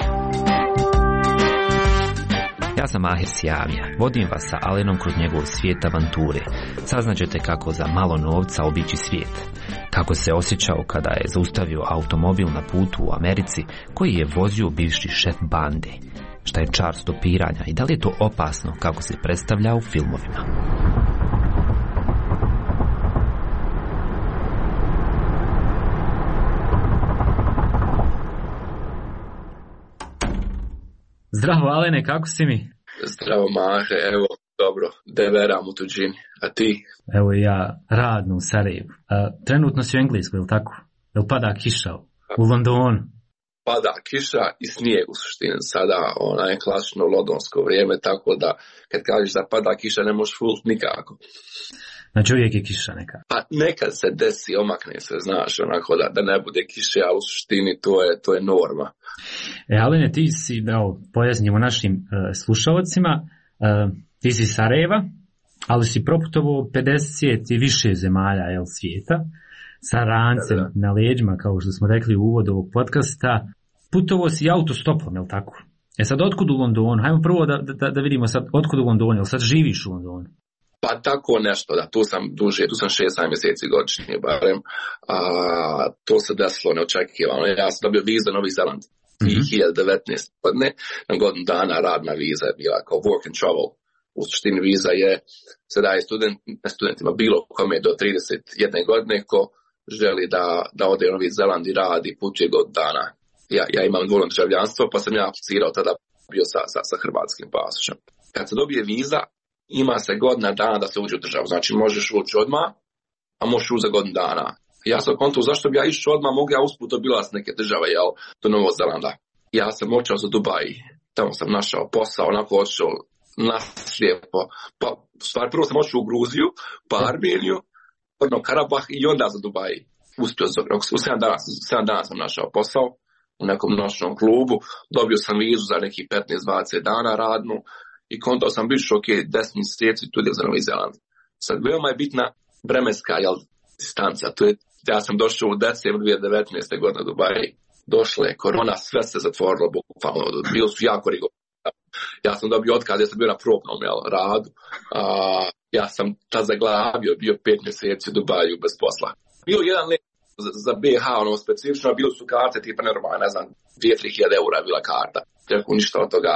Ja sam Mahir Sjamija, vodim vas sa Alenom kroz njegov svijet avanture. Saznaćete kako za malo novca obići svijet. Kako se osjećao kada je zaustavio automobil na putu u Americi koji je vozio bivši šef bande. Šta je čar stopiranja i da li je to opasno kako se predstavlja u filmovima? Zdravo Alene, kako si mi? Zdravo Mahe, evo, dobro, deveram u tuđini, a ti? Evo ja, radno u Sarajevu. A, trenutno si u Engleskoj, je li tako? Je li pada kiša u Londonu? Pada kiša i snijeg u suštini sada, ona je klasično londonsko vrijeme, tako da kad kažeš da pada kiša ne možeš fult nikako. Znači uvijek je kiša neka? Pa nekad se desi, omakne se, znaš, onako da, da ne bude kiše, a u suštini to je, to je norma. E, Alene, ti si, evo, pojasnimo našim uh, slušalcima, uh, ti si Sarajeva, ali si proputovao pedeset i više zemalja, jel, svijeta, sa rancem da, da. na leđima, kao što smo rekli u uvodu ovog podcasta. Putovao si autostopom, jel tako? E sad, otkud u Londonu? Hajmo prvo da, da, da vidimo sad, otkud u Londonu, jel sad živiš u Londonu? Pa tako nešto, da, tu sam duže, tu sam šest mjeseci godišnje barem, a to se desilo neočekivano. Ja sam dobio vizu za Novi Zeland dvije hiljade devetnaeste. godine, na godinu dana radna viza je bila kao work and travel. U suštini viza je, se daje student, studentima bilo kome do trideset jedne godine ko želi da, da ode u Novi Zeland i radi putuje godinu dana. Ja, ja imam dvojno državljanstvo, pa sam ja aplicirao tada bio sa, sa, sa hrvatskim pasošem. Kad se dobije viza, ima se godina dana da se uđe u državu. Znači možeš ući odmah, a možeš ući za godinu dana. Ja sam kontu zašto bi ja išao odmah, mogu ja usput obilaz neke države, jel, do Novog Zelanda. Ja sam očeo za Dubai, tamo sam našao posao, onako očeo naslijepo. Pa, stvar, prvo sam očeo u Gruziju, pa Armeniju, odno Karabah i onda za Dubai. Uspio za, u sedam dana, sedam dana sam našao posao u nekom noćnom klubu, dobio sam vizu za neki petnaest dvadeset dana radnu, i kontao sam biš, ok, deset mjeseci tu za Novi Zeland. Sad, veoma je bitna vremenska, jel, distanca. Tu je, ja sam došao u decembru dvije hiljade devetnaeste. godine u Dubai. Došla je korona, sve se zatvorilo, bukvalno. Bilo su jako rigorozno. Ja sam dobio otkaz, ja sam bio na probnom, jel, radu. A, ja sam tad zaglavio, bio pet mjeseci u Dubaju bez posla. Bilo jedan let za B H, ono, specifično, bilo su karte tipa normalno, ne znam, dvije do tri hiljade eura je bila karta. Tako ništa od toga.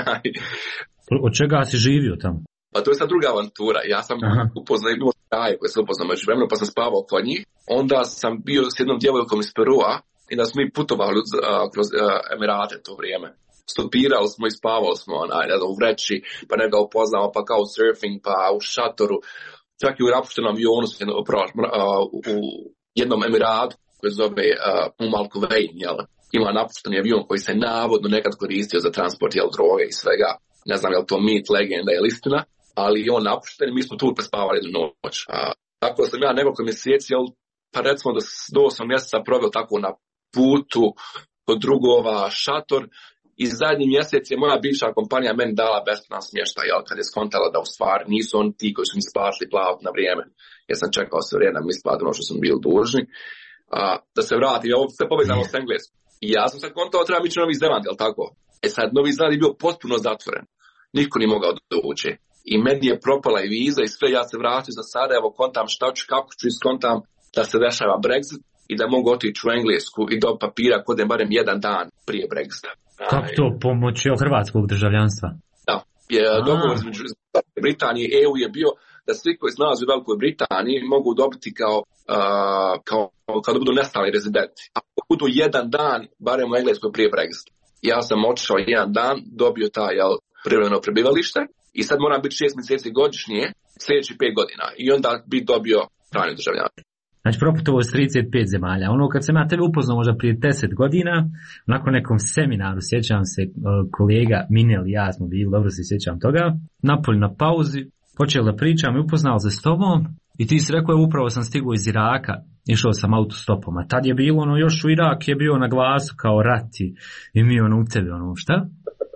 Od čega si živio tamo? Pa to je sad druga avantura. Ja sam upoznao i bilo kraje koje sam upoznao među vremenu, pa sam spavao kod njih. Onda sam bio s jednom djevojkom iz Perua i da smo mi putovali uh, kroz uh, Emirate to vrijeme. Stopirali smo i spavali smo onaj, ne znam, u vreći, pa ne ga upoznao, pa kao surfing, pa u šatoru. Čak i u napuštenom avionu sam uh, u jednom Emiratu koji zove uh, Umm Al Quwain, jel? Ima napušteni avion koji se navodno nekad koristio za transport, jel, droge i svega. Ne znam je li to mit, legenda ili istina, ali on napušten i mi smo tu prespavali jednu noć. A, tako sam ja nekoliko mjeseci, jel, pa recimo do, do osam mjeseca proveo tako na putu, kod drugova, šator, i zadnji mjesec je moja bivša kompanija meni dala besplatan smještaj, jel, kad je skontala da u stvari nisu oni ti koji su mi splatili plavu na vrijeme, jer sam čekao sve vrijeme da mi isplati ono što sam bili dužni. A, da se vrati, ovo sve povezano s engleskom. I ja sam sad kontao treba ići u Novi Zeland, jel tako? E sad, Novi Zeland je bio potpuno zatvoren. Niko nije mogao doći. I meni je propala i viza i sve, ja se vratio za Sarajevo, kontam šta ću, kako ću iskontam da se dešava Brexit i da mogu otići u Englesku i do papira kod je barem jedan dan prije Brexita. Kako to pomoći od hrvatskog državljanstva? Da, je dogovor između Britanije i E U je bio da svi koji se nalaze u Velikoj Britaniji mogu dobiti kao, uh, kao, kao da budu nestalni rezidenti. Ako budu jedan dan, barem u Engleskoj prije Brexita. Ja sam otišao jedan dan, dobio taj, jel, privremeno prebivalište i sad moram biti šest mjeseci godišnje, sljedeći pet godina i onda bi dobio trajno državljanstvo. Znači proputovo s trideset pet zemalja. Ono kad sam ja tebe upoznao možda prije deset godina, nakon nekom seminaru, sjećam se, kolega Minel i ja smo bili, dobro se sjećam toga, napolje na pauzi, počeo da pričam i upoznao se s tobom i ti si rekao, upravo sam stigao iz Iraka, išao sam autostopom, a tad je bilo ono, još u Irak je bio na glasu kao rat i, i mi ono u tebe, ono šta?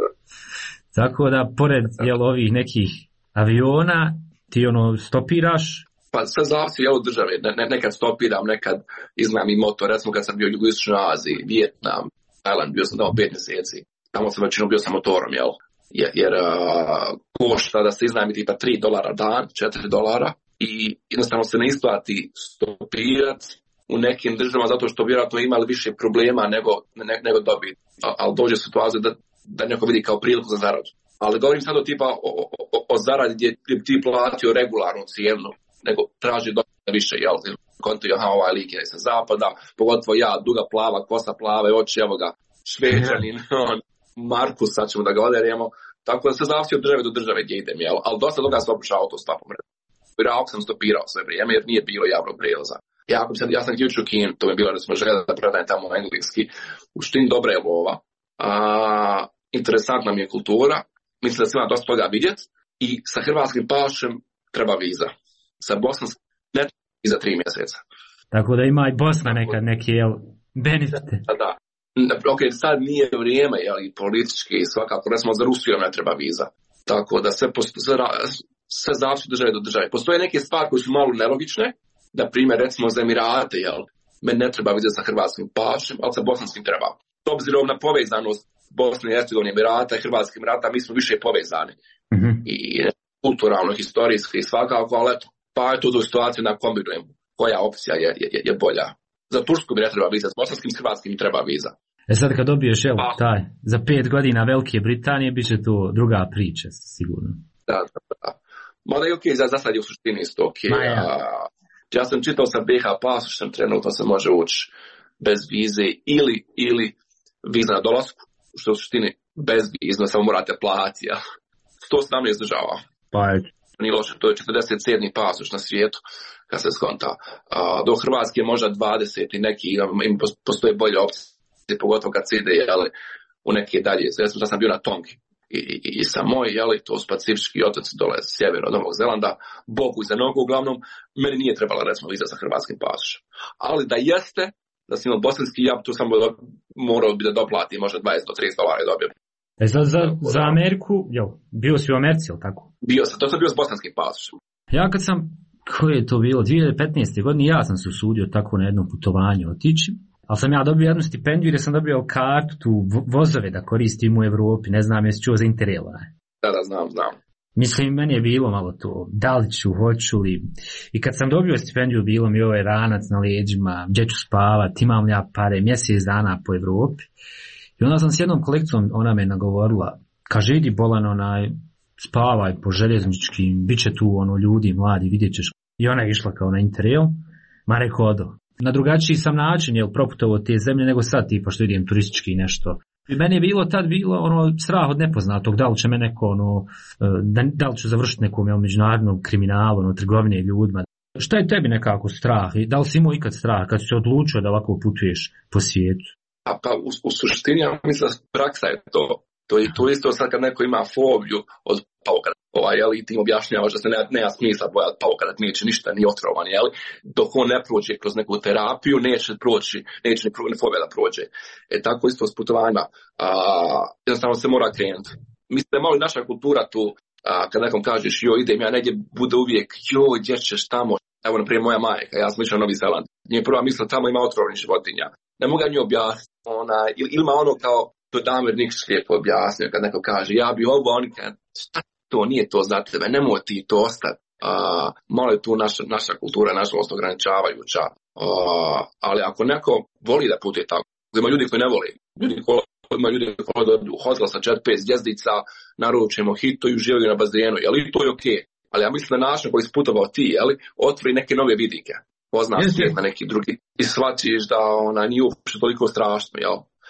Tako da, pored jel, ovih nekih aviona, ti ono stopiraš. Pa sve zavisi od države, ne, ne, nekad stopiram, nekad iznam i motor, recimo kad sam bio u Jugoistočnoj Aziji, Vijetnam, Tajland, bio sam tamo pet mjeseci, tamo sam većinom bio sa motorom, jel? Jer, jer uh, košta da se iznajmi tipa tri dolara dan, četiri dolara i jednostavno se ne isplati stopirat u nekim državama zato što vjerojatno imali više problema nego, ne, nego dobiti, ali dođe situacija da, da neko vidi kao priliku za zaradu. Ali govorim sad o tipa o, o, o zaradi gdje ti platio regularnu cijenu, nego traži dosta više, jel? Konto je, aha, ovaj lik je sa zapada, pogotovo ja, duga plava, kosa plave, oči, evo ga, Šveđanin, on, Markus, sad ćemo da ga oderemo. Tako da se zavisi od države do države gdje idem, jel? Ali dosta toga sam opušao autostopom. U Iraku sam stopirao sve vrijeme jer nije bilo javnog prijevoza. Ja, ja sam htio u Kinu, to mi je bilo da smo željeli da predajem tamo engleski. U štini dobra je lova. A, interesantna mi je kultura. Mislim da se ima dosta toga vidjeti. I sa hrvatskim pašem treba viza. Sa bosanskim ne i za tri mjeseca. Tako da ima i Bosna nekad neke jel, benefite. Da, da. Ok, sad nije vrijeme, jel, i politički i svakako, recimo za Rusiju ne treba viza. Tako da sve, sve, sve zavisi od države do države. Postoje neke stvari koje su malo nelogične, da primjer recimo za Emirate, jel, meni ne treba viza sa hrvatskim pašem, ali sa bosanskim treba. S obzirom na povezanost Bosne i Hercegovine, Emirata i Hrvatskih Emirata, mi smo više povezani. Mm-hmm. I kulturalno, historijski i svakako, ali eto, pa je to do situacije na kombinujem koja opcija je, je, je bolja. Za Tursku bi ne treba viza, s bosanskim s hrvatskim treba viza. E sad kad dobiješ evo, taj, za pet godina Velike Britanije, bit će to druga priča, sigurno. Da, da, da. Mada je ok, za, za sad je u suštini isto ok. Ja. A, ja sam čitao sa B H pasošem, trenutno se može ući bez vize ili, ili viza na dolasku, što je u suštini bez vize, samo morate platiti. Ja. sto sedamnaest država. Pa je. Nije loše, to je četrdeset sedmi pasoš na svijetu, kad se skonta. A, do Hrvatske je možda dvadeset i neki, im postoje bolje opcije, pogotovo kad se ide, jeli, u neke dalje. Ja sam bio na Tongi i, i, i sa moj, jeli, to su pacifički otoci dole sjever od Novog Zelanda, Bogu za nogu uglavnom, meni nije trebala recimo viza sa hrvatskim pasošem. Ali da jeste, da sam imao bosanski, ja tu sam morao bi da doplati možda dvadeset do trideset dolara dobio. E za, za, za Ameriku, jel, bio si u Americi, jel tako? Bio sam, to sam bio s bosanskim pasošem. Ja kad sam, koje je to bilo, dvije tisuće petnaeste godine, ja sam se usudio tako na jednom putovanju otići, ali sam ja dobio jednu stipendiju jer sam dobio kartu, tu vozove da koristim u Evropi, ne znam jesi čuo za Interraila. Da, da, znam, znam. Mislim, meni je bilo malo to, da li ću, hoću li, i kad sam dobio stipendiju, bilo mi ovaj ranac na leđima, gdje ću spavat, imam li ja pare, mjesec dana po Evropi. I onda sam s jednom kolekcijom, ona me nagovorila, kaže, idi bolan onaj, spavaj po željezničkim, bit će tu ono ljudi, mladi, vidjet ćeš. I ona je išla kao na Interrail, ma rekao odo. Na drugačiji sam način, jel, proputovao te zemlje nego sad, tipa što idem turistički nešto. I meni je bilo tad bilo ono strah od nepoznatog, da li će me neko, ono, da, da li ću završiti nekom jel, međunarodnom kriminalu, ono, trgovine ljudima. Šta je tebi nekako strah i da li si imao ikad strah kad si se odlučio da ovako putuješ po svijetu? A pa u, u suštini, ja mislim da praksa je to. To je to isto sad kad neko ima fobiju od paukara, ovaj, jel, i ti im objašnjavaš da se ne, nema smisla bojati paukara, neće ništa, ni otrovan, jel, dok on ne prođe kroz neku terapiju, neće proći, neće ni fobija da prođe. E tako isto s putovanjima, a, jednostavno se mora krenuti. Mislim da je malo i naša kultura tu, a, kad nekom kažeš, jo, idem ja negdje, bude uvijek, jo, gdje ćeš tamo, evo, naprijed moja majka, ja sam išao na Novi Zeland, nije prva misla, tamo ima otrovnih životinja. Ne mogu nju objasniti, ona, ili ima ono kao, to Damir Nikšić lijepo objasnio kad neko kaže, ja bi ovo, oni kad, šta to, nije to za tebe, nemoj ti to ostati. Uh, malo je tu naša, naša kultura, nažalost, ograničavajuća. Uh, ali ako neko voli da putuje tako, ima ljudi koji ne voli, ljudi koji ima ljudi koji dođu u hotel sa četiri pet zvjezdica, naručimo hito i uživaju na bazenu, jel, i to je okej. Okay. Ali ja mislim da način koji si putovao ti, jel, otvori neke nove vidike. Pozna svijet na neki drugi i shvatiš da ona nije uopšte toliko strašno, jel?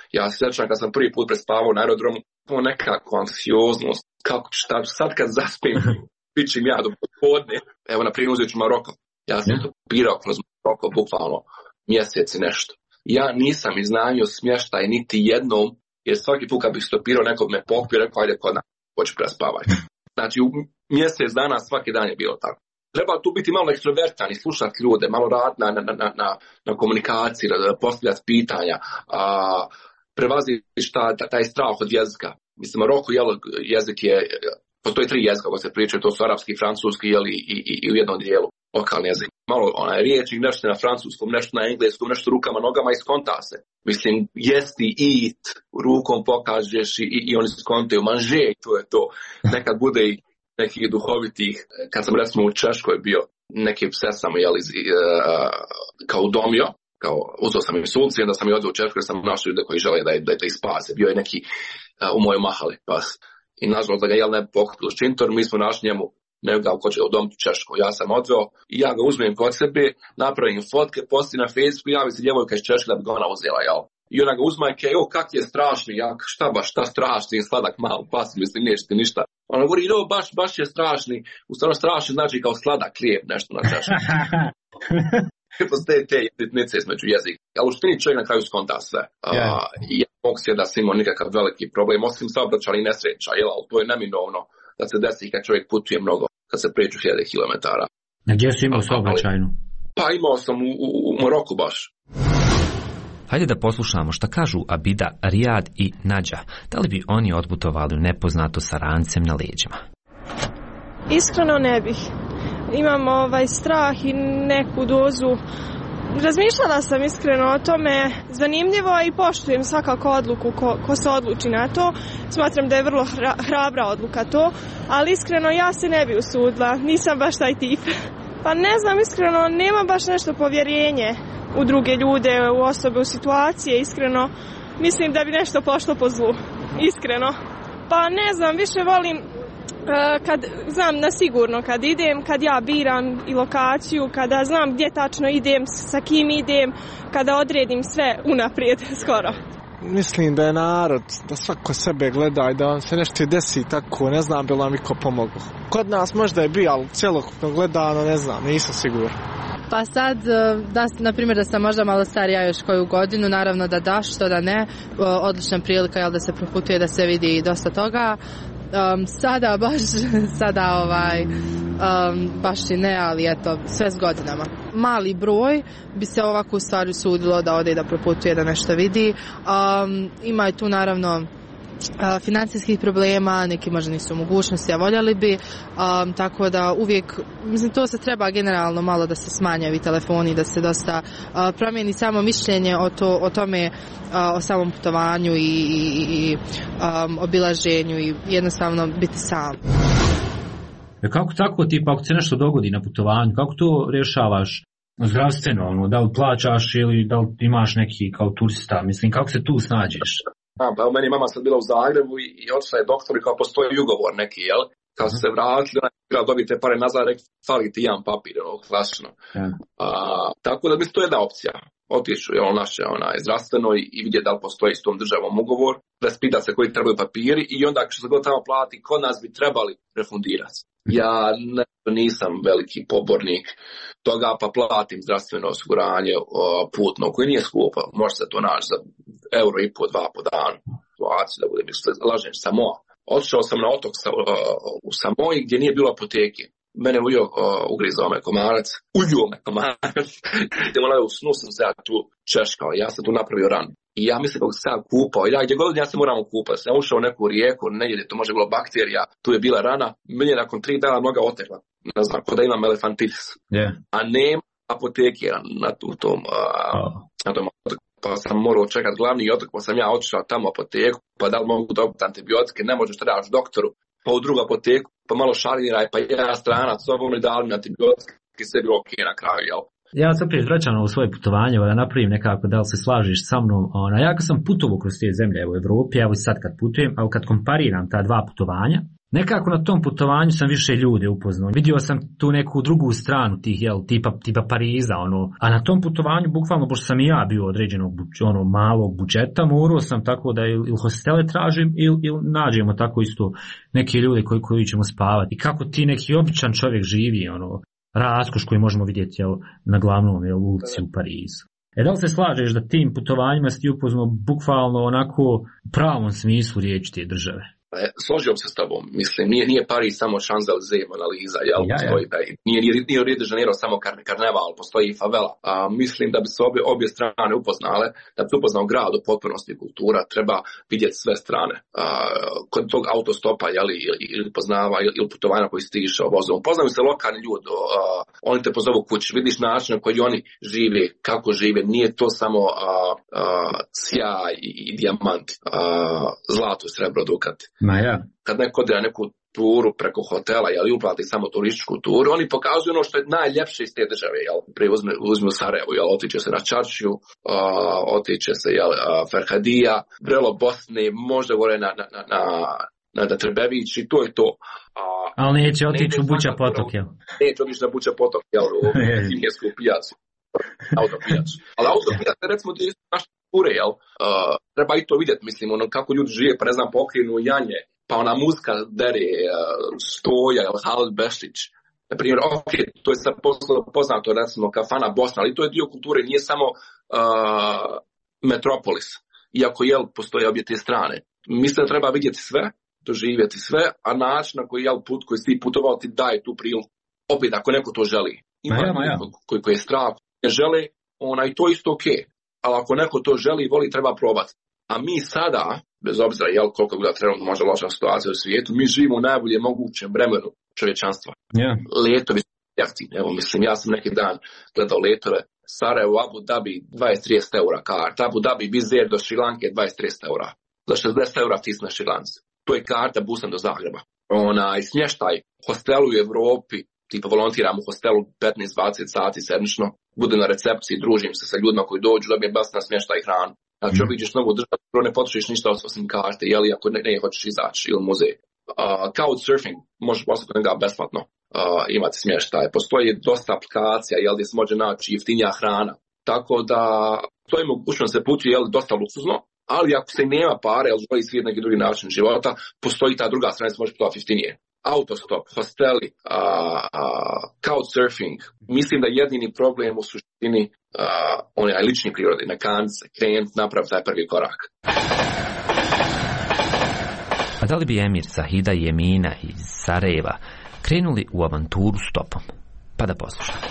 Ja se sjećam kad sam prvi put prespavao na aerodromu, to nekako anksioznost, kako šta, sad kad zaspim, pičim ja do podne, evo na primjer uzet ću Maroko, ja sam to pirao kroz Maroko, bukvalno mjeseci nešto. Ja nisam iznajmio smještaj niti jednom, jer svaki put kad bih stopirao nekog me pokupio, rekao ajde kod nas, hoću prespavaj. Znači u mjesec dana svaki dan je bilo tako. Treba tu biti malo ekstrovertan i slušati ljude, malo rad na, na, na, na, na komunikaciji, postavljati pitanja, a, prevaziš ta, taj strah od jezika. Mislim, Maroko jezik je, postoji tri jezika koji se pričaju, to su arapski, francuski jeli, i, i, i u jednom dijelu lokalni jezik. Malo onaj riječnik, nešto na francuskom, nešto na engleskom, nešto rukama, nogama i skonta se. Mislim, jesti, eat, rukom pokažeš i, i, i oni skontaju, manže, to je to. Nekad bude i nekih duhovitih, kad sam recimo u Češkoj bio, neke pse sam jeli, uh, kao udomio, kao uzeo sam im sulci, onda sam ih odveo u Češkoj, jer sam našao ljude koji žele da, da, da ih spase. Bio je neki uh, u mojoj mahali pas. I nažalost da ga jel ne pokupilo ščintor, mi smo našli njemu nekoga ko će udomiti u Češkoj. Ja sam odveo i ja ga uzmem kod sebe, napravim fotke, posti na Facebooku, javi se djevojka iz Češke da bi ga ona uzela, jel? I ona ga uzma i kaže, o, kak je strašni, ja, šta baš, šta strašni, sladak malo pas, mislim, neće ti ništa. Ona govori, no, baš, baš je strašni, u stvarno strašni znači kao sladak klijep, nešto na Češki. Postoje te jednice između jezika. Ali u štini čovjek na kraju skonta sve. Yeah. Uh, ja mogu se da sam imao nikakav veliki problem, osim saobraćajnih nesreća, jel, ali to je neminovno da se desi kad čovjek putuje mnogo, kad se pređu hiljade kilometara. A gdje si imao saobraćajnu? Pa imao sam u, u, u Maroku baš. Hajde da poslušamo šta kažu Abida, Rijad i Nađa. Da li bi oni otputovali u nepoznato sa rancem na leđima? Iskreno ne bih. Imam ovaj strah i neku dozu. Razmišljala sam iskreno o tome. Zanimljivo i poštujem svakako odluku ko, ko se odluči na to. Smatram da je vrlo hra, hrabra odluka to. Ali iskreno ja se ne bih usudila. Nisam baš taj tip. Pa ne znam, iskreno nemam baš nešto povjerenje u druge ljude, u osobe, u situacije, iskreno. Mislim da bi nešto pošlo po zlu, iskreno. Pa ne znam, više volim uh, kad znam na sigurno kad idem, kad ja biram i lokaciju, kada znam gdje tačno idem, sa kim idem, kada odredim sve unaprijed skoro. Mislim da je narod, da svako sebe gleda i da vam se nešto desi tako, ne znam bi li vam iko pomoglo. Kod nas možda je bio, ali cjelokupno gledano, ne znam, nisam siguran. Pa sad, da, na primjer da sam možda malo starija još koju godinu, naravno da da, što da ne, odlična prilika je da se proputuje, da se vidi dosta toga. Um, sada baš, sada ovaj, um, baš i ne, ali eto, sve s godinama. Mali broj bi se ovako u stvari sudilo da ode da proputuje, da nešto vidi. Um, ima i tu naravno Uh, financijskih problema, neki možda nisu mogućnosti, a voljeli bi, um, tako da uvijek, mislim, to se treba generalno malo da se smanje ovi telefoni, da se dosta uh, promijeni samo mišljenje o, to, o tome, uh, o samom putovanju i, i, i um, obilaženju i jednostavno biti sam. E kako tako, tipa, ako se nešto dogodi na putovanju, kako to rješavaš zdravstveno, ono, da li plaćaš ili da li imaš neki kao turista, mislim, kako se tu snađeš? A, pa u meni mama sad bila u Zagrebu i, i otišla je doktor i kao postoji ugovor neki, jel? Kad su se vratili, ona je trebala dobiti te pare nazad, rekli, fali ti jedan papir, ono, klasično. Yeah. A, tako da mislim, to je jedna opcija. Otiću, jel, naše, onaj, zdravstveno i, i vidjeti da li postoji s tom državom ugovor, raspitati se koji trebaju papiri i onda što se god tamo plati, kod nas bi trebali refundirati. Ja ne, nisam veliki pobornik toga, pa platim zdravstveno osiguranje o, putno, koje nije skupo, može se to naći za euro i po, dva po dan, situaciju da budem lažem Samoa. Otišao sam na otok sa, o, u Samoji gdje nije bilo apoteke. Mene ujio, ugrizao me komarac, ujio me komarac, idemo na u snu sam se ja tu češkao, ja sam tu napravio ran. I ja mislim kako sam kupao, ja gdje god ja se moram kupati, sam ušao u neku rijeku, negdje to može bilo bakterija, tu je bila rana, meni je nakon tri dana noga otekla, ne znam, kod da imam elefantitis, yeah. A nema apoteke na tu tom, oh. na tom otoku. Pa sam morao čekati glavni otok, pa sam ja otišao tamo apoteku, pa da li mogu dobiti antibiotike, ne možeš trebaš doktoru, pa u drugu apoteku, pa malo šaliniraj, pa ja stranac, sobom i dali mi antibiotike, sve bilo ok na kraju, jel? Ja se opet vraćam na svoje putovanje, da napravim nekako, da li se slažiš sa mnom. Ona, ja kad sam putovao kroz te zemlje u Evropi, evo sad kad putujem, ali kad kompariram ta dva putovanja, nekako na tom putovanju sam više ljude upoznao. Vidio sam tu neku drugu stranu tih, jel, tipa, tipa Pariza, ono. A na tom putovanju, bukvalno, pošto sam i ja bio određenog, ono, malog budžeta, morao sam tako da ili hostele tražim ili, ili nađemo tako isto neke ljude koji, koji ćemo spavati. I kako ti neki običan čovjek živi, ono, raskoš koji možemo vidjeti, jel, na glavnom, jel, ulici u Parizu. E, da li se slažeš da tim putovanjima si ti upoznao bukvalno onako u pravom smislu riječi te države? Složio se s tobom, mislim, nije, nije Paris samo Champs-Élysées, Mona Lisa, jel, ja, postoji, ja. Nije, nije, nije Rio de Janeiro samo kar, karneval, postoji i favela. A, mislim da bi se obje, obje strane upoznale, da bi se upoznao grad u potpunosti kultura, treba vidjeti sve strane. A, kod tog autostopa, jel, ili, ili poznava, ili, ili putovanja koji si išao vozom. Poznaju se lokalni ljudi, a, oni te pozovu kući, vidiš način na koji oni žive, kako žive, nije to samo a, a, sjaj i, i dijamant, a, zlato, srebro, dukat. Ma ja. Kad neko ode na neku turu preko hotela, jel, uplati samo turističku turu, oni pokazuju ono što je najljepše iz te države, jel, prije uzme, uzme u Sarajevo, jel, otiče se na Čaršiju, uh, otiče se, jel, uh, Ferhadija, Vrelo Bosne, možda gore na, na, na, na, na, na Trebević i to je to. Uh, Ali neće otići u Buća potok, jel? Neće otići na Buća potok, jel, u Kimijsku pijacu, autopijacu. Ali autopijacu, recimo, ti naš ture, jel, uh, treba i to vidjeti, mislim, ono, kako ljudi žive, pa ne znam, pokrinu janje, pa ona muzika dere, uh, Stoja, jel, Halid Bešić, na primjer, ok, to je sad poznato, recimo, kafana Bosna, ali to je dio kulture, nije samo uh, metropolis, iako, jel, postoje obje te strane. Mislim da treba vidjeti sve, doživjeti sve, a način na koji, jel, put koji si ti putovao ti daje tu priliku, opet, ako neko to želi. Ima ja, ja. koji, koji je strah, ne žele, ona i to isto ok. Ali ako neko to želi i voli, treba probati. A mi sada, bez obzira jel, koliko bi da trenutno možda loša situacija u svijetu, mi živimo u najbolje mogućem vremenu čovječanstva. Yeah. Letovi su jeftini. Evo, mislim, ja sam neki dan gledao letove Sarajevo, Abu Dhabi, dvadeset do trideset eura karta. Abu Dhabi, Bizer do Šrilanke, dvadeset do trideset eura. Za šezdeset eura ti na Šrilanci. To je karta busom do Zagreba. Onaj smještaj, hostelu u Evropi, tipa volontiram u hostelu petnaest do dvadeset sati sedmično, budem na recepciji, družim se sa ljudima koji dođu, dobijem besplatan smještaj i hranu. Znači, mm. vidiš novu državu, ne potrošiš ništa osim karte, jeli, ako ne, ne hoćeš izaći ili muzej. Uh, Couchsurfing, možeš poslati njega besplatno uh, imati smještaj. Postoji dosta aplikacija, jel, gdje se može naći jeftinija hrana. Tako da, to je mogućnost se putuje, jel, dosta luksuzno, ali ako se nema pare, jel, želi svijet neki drugi način života, postoji ta druga strana, se može putovati jeftinije. Autostop, hosteli, uh, uh, couchsurfing. Mislim da jedini problem u suštini uh, onaj lični prirodi, na kance, krenut, napraviti taj prvi korak. A da li bi emir Zahida i Emina iz Sarajeva krenuli u avanturu stopom? Pa da poslušamo.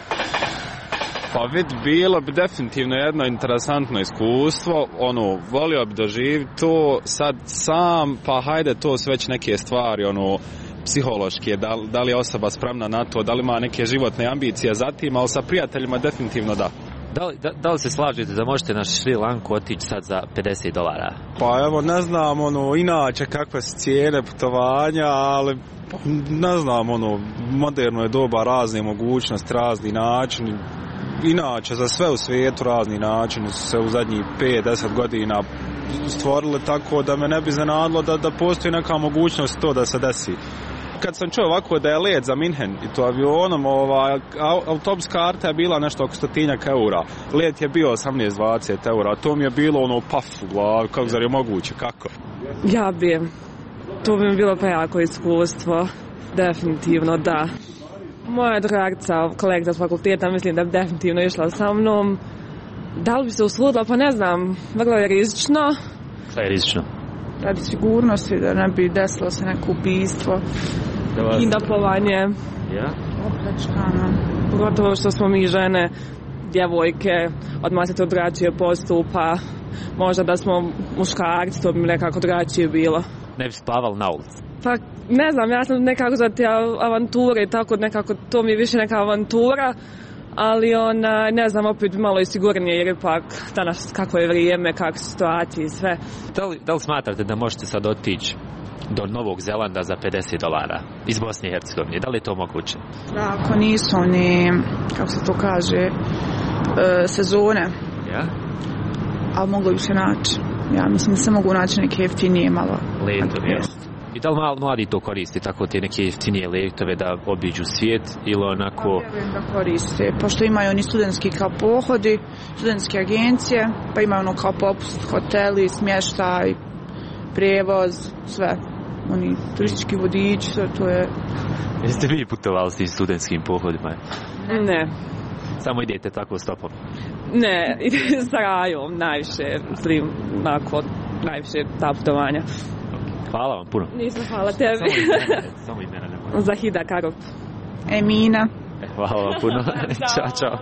Pa vid, bilo bi definitivno jedno interesantno iskustvo, ono, volio bi doživjeti to sad sam, pa hajde to su već neke stvari, ono, psihološke, da, da li je osoba spremna na to, da li ima neke životne ambicije za tim, ali sa prijateljima definitivno da. Da li, da, da li se slažete da možete na Šri Lanku otići sad za pedeset dolara? Pa evo, ne znam, ono, inače kakve su cijene putovanja, ali ne znam, ono, moderno je doba, razne mogućnosti, razni načini. Inače, za sve u svijetu razni načini su se u zadnjih pet do deset godina stvorili, tako da me ne bi iznenadilo da, da postoji neka mogućnost to da se desi. Kad sam čuo ovako da je let za Minhen i to avionom, ova, autobus karta je bila nešto oko stotinjak eura. Let je bio osamnaest do dvadeset eura, to mi je bilo ono paf u glavi, kako zar je moguće, kako? Ja bi, to bi mi bilo prejako iskustvo, definitivno da. Moja dragca, kolegica s fakulteta, mislim da bi definitivno išla sa mnom. Da li bi se usudila? Pa ne znam, vrlo je rizično. Šta je rizično? Radi sigurnosti, da ne bi desilo se neko ubijstvo, kidnapovanje, ja? opljačkano. Pogotovo što smo mi žene, djevojke, odmah se to drugačije postupa. Možda da smo muškarci, to bi mi nekako drugačije bilo. Ne bi spavali na ulici? Pa ne znam, ja sam nekako za te avanture i tako nekako, to mi je više neka avantura, ali ona, ne znam, opet malo i sigurnije jer ipak danas kako je vrijeme, kakve su situacije i sve. Da li, da li smatrate da možete sad otići do Novog Zelanda za pedeset dolara iz Bosne i Hercegovine? Da li je to moguće? Da, ako nisu oni, kako se to kaže, e, sezone. Ja? Ali moglo bi se naći. Ja mislim da se mogu naći neke jeftinije malo. Leto, ja. I da li mladi to koristi, tako te neke jeftinije letove da obiđu svijet ili onako... Pa vjerujem da koriste, pošto imaju oni studentski kao pohodi, studentske agencije, pa imaju ono kao popust, hoteli, smještaj, prijevoz, sve. Oni turistički vodiči, sve to je... Jeste vi putovali s tim studentskim pohodima? Ne. Samo idete tako stopom? Ne, idem sa rajom najviše, mislim, onako, najviše ta putovanja. Hvala vam puno. Nisam, hvala tebi. Samo imena, samo imena ne možem. Zahida Karop. Emina. Hvala vam puno. Ćao, čao.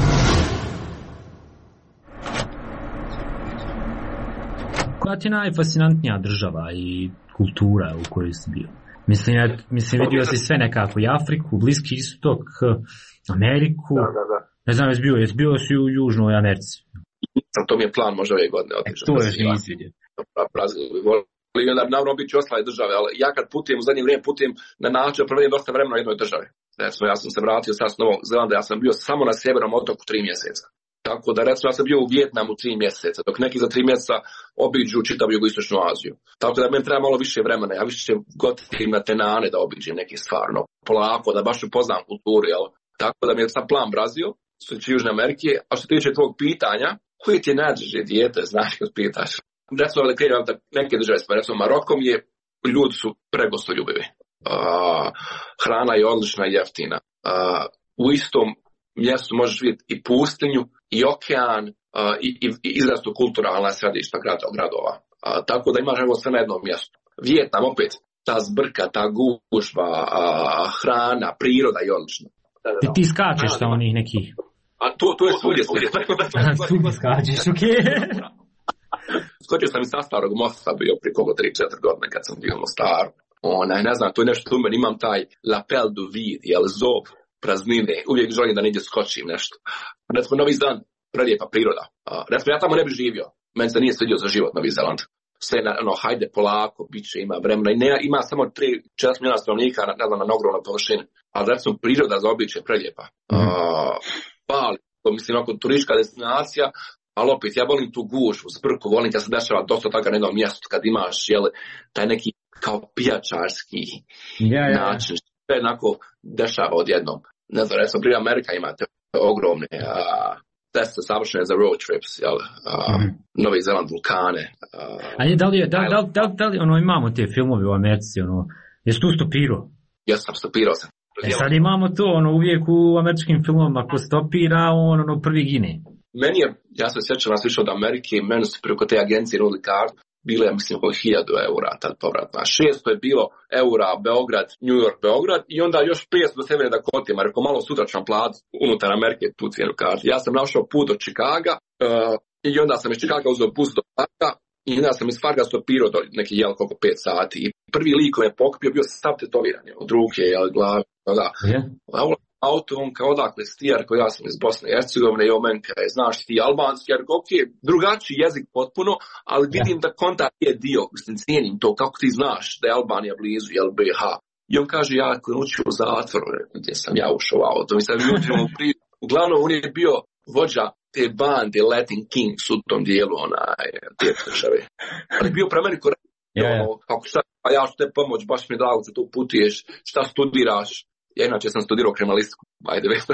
Koja ti je najfascinantnija država i kultura u kojoj si bio? Mislim, ja, mislim vidio si sve nekako, i Afriku, Bliski istok, Ameriku. Da, da, da. Ne znam, jesi bio, jesi bio si u Južnoj Americi. To mi je plan možda ove godine otići. E, to još nisi vidio. Brazil, i onda naravno biti ostale države, ali ja kad putujem u zadnje vrijeme putujem na način, provedem dosta vremena u jednoj državi. Recimo, ja sam se vratio sad s Novog Zelanda, ja sam bio samo na sjevernom otoku tri mjeseca. Tako da recimo ja sam bio u Vijetnamu tri mjeseca, dok neki za tri mjeseca obiđu čitavu jugoistočnu Aziju. Tako da meni treba malo više vremena, ja više gotivim na tenane da obiđem neke stvari, no, polako, da baš upoznam kulturu, jel? Tako da mi je sad plan Brazil, što tiče Južne Amerike, a što tiče tvog pitanja, koji ti je najdraže dijete, znaš kad pitaš? Recimo da krenem neke države, recimo Marokom je, ljudi su pregostoljubivi. Uh, hrana je odlična i jeftina. Uh, u istom mjestu možeš vidjeti i pustinju, i okean, uh, i, i, i izrasto kulturalna središta gradova. Uh, tako da imaš evo sve na jednom mjestu. Vijetnam opet, ta zbrka, ta gužba, uh, hrana, priroda je odlična. Ti, ti skačeš sa onih nekih... A to, to je svugdje svugdje. Svugdje skačeš, okej. Skočio sam i sa Starog mosta, bio prije kogo tri četiri godine kad sam bio u Mostaru. Onaj, ne znam, to je nešto u meni, imam taj lapel du vide, jel, zov praznine, uvijek želim da negdje skočim nešto. Recimo, Novi Zeland, prelijepa priroda. Uh, recimo, ja tamo ne bi živio, meni se nije svidio za život Novi Zeland. Sve, ono, hajde polako, bit će, ima vremena. I ne, ima samo tri četiri milijuna stanovnika, ne znam, na ogromnoj površini. Ali recimo, priroda za običe je prelijepa. Uh, Bali, to mislim, oko turistička destinacija, ali opet, ja volim tu gužvu, zbrku, volim kad se dešava dosta toga na jednom mjestu, kad imaš, jel, taj neki kao pijačarski ja, ja, način, sve jednako dešava odjednom. Ne znam, recimo, prije Amerika imate ogromne a, teste savršene za road trips, jel, a, mm-hmm. Novi Zeland, vulkane. A, a je, da li, da, da, da, da li ono, imamo te filmove u Americi, ono, jesi tu stopirao? Ja sam stopirao sam. E sad imamo to, ono, uvijek u američkim filmovima, ako stopira, on, ono, prvi gine. Meni je, ja se sjećam nas više od Amerike, meni su preko te agencije nudili kartu, bile je, mislim, oko hiljadu eura tad povratna. šesto je bilo eura Beograd, New York, Beograd i onda još petsto do Severne Dakote, ma rekao, malo sutra ću vam platiti unutar Amerike tu cijenu kartu. Ja sam našao put do Čikaga uh, i onda sam iz Čikaga uzeo bus do Farga i onda sam iz Farga stopirao do neki jel koliko pet sati. I prvi lik koji je pokupio bio sav tetoviran, od ruke, jel, glave, da. Yeah. Auto, on kao odakle stijar, koji ja sam iz Bosne i Hercegovine i on meni kaže, znaš ti albanski, jer ok, drugačiji jezik potpuno, ali vidim da kontakt je dio, mislim, cijenim to, kako ti znaš da je Albanija blizu, jel B H. I on kaže, ja ako učio u zatvoru, gdje sam ja ušao u auto, mi sad uđemo u prije. Uglavnom, on je bio vođa te bande Latin Kings u tom dijelu, onaj, te države. Ali bio pre meni korektno, yeah. Ono, kako šta, a ja ću te pomoć, baš mi je drago da tu putuješ, šta studiraš. Ja inače sam studirao kriminalistiku, ajde vete.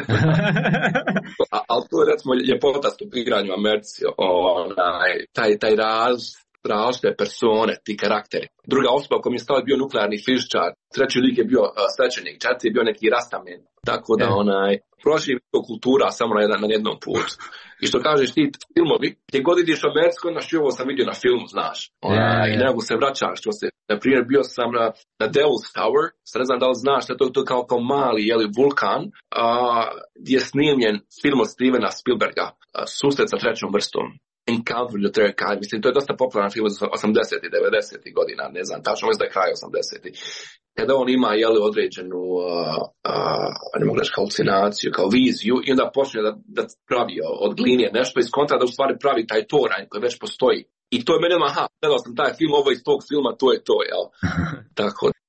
Ali to je recimo ljepota studiranju u Americi, onaj, taj, taj raz, različite persone, ti karakteri. Druga osoba koja mi je stao je bio nuklearni fizičar, treći lik je bio uh, svećenik, četiri je bio neki rastamen. Tako da onaj, prošli kultura samo na, jedan, na jednom putu. I što kažeš ti filmovi, gdje god ideš u Americi, znaš, ovo sam vidio na filmu, znaš. Onaj, yeah, yeah. I nekako se vraćaš, što se, na primjer, bio sam na, na Devil's Tower, sad ne znam da li znaš, da to je to kao, kao mali, jeli, vulkan, a, gdje je snimljen film od Stevena Spielberga, a, Susret sa trećom vrstom. Encounter with the Third Kind, mislim, to je dosta popularan film od osamdesetih, devedesetih godina, ne znam, tačno mislim da je kraj osamdesetih. Kada on ima, jeli, određenu, uh, uh, ne mogu reći, halucinaciju, kao viziju, i onda počne da, da pravi od gline nešto iz kontra, da u stvari pravi taj toranj koji već postoji. I to je meni, aha, gledao sam taj film, ovo iz tog filma, to je to, jel? Tako,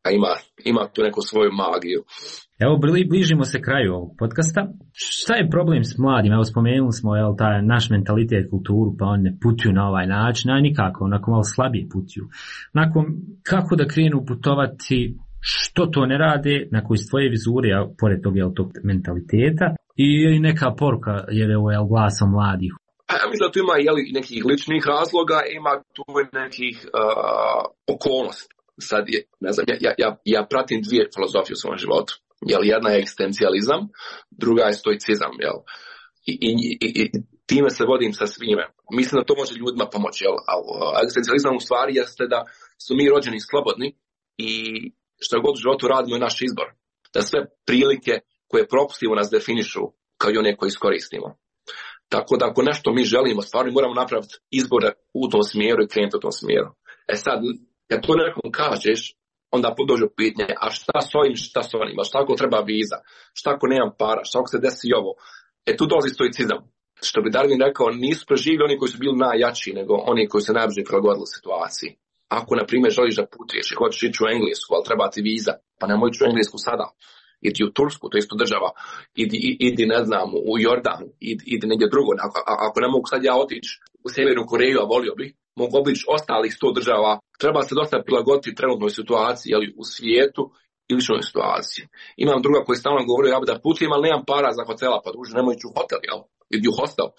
A ima, ima tu neku svoju magiju. Evo, bližimo se kraju ovog podcasta. Šta je problem s mladim? Evo, spomenuli smo, jel, taj naš mentalitet, kulturu, pa oni ne putuju na ovaj način, a nikako, onako malo slabije putuju. Onako, kako da krenu putovati, što to ne rade, na koji svoje vizure, a pored toga, jel, tog mentaliteta, i neka poruka, jer je ovo, jel, glasom mladih. Pa ja mislim da tu ima, jel, nekih ličnih razloga, ima tu nekih uh, okolnosti. Sad je, ne znam, ja, ja, ja pratim dvije filozofije u svom životu. Jel, jedna je egzistencijalizam, druga je stoicizam, jel? I, i, i, i time se vodim sa svime. Mislim da to može ljudima pomoći, jel? A egzistencijalizam u stvari jeste da su mi rođeni slobodni i što god u životu radimo je naš izbor. Da sve prilike koje propustimo nas definišu kao i one koje iskoristimo. Tako da ako nešto mi želimo, stvarno moramo napraviti izbore u tom smjeru i krenuti u tom smjeru. E sad, kad to nekom kažeš, onda dođu pitanje, a šta s ovim, šta s ovim, a šta ako treba viza, šta ako nemam para, šta ako se desi ovo. E tu dolazi stoicizam. Što bi Darwin rekao, nisu preživjeli oni koji su bili najjači, nego oni koji se najbrže prilagodili situaciji. Ako, na primjer, želiš da putuješ i hoćeš ići u Englesku, ali treba ti viza, pa nemoj ići u Englesku sada. Idi u Tursku, to je isto država, idi, idi ne znam, u Jordan, idi, idi negdje drugo. Ako, ako ne mogu sad ja otići u Sjevernu Koreju, a volio bih, mogu obići ostalih sto država, treba se dosta prilagoditi trenutnoj situaciji, jeli, u svijetu i ličnoj situaciji. Imam druga koji stalno govori, ja bi da putujem, ali nemam para za hotela, pa duže nemoj ići u hotel, jel? Idi u hostel,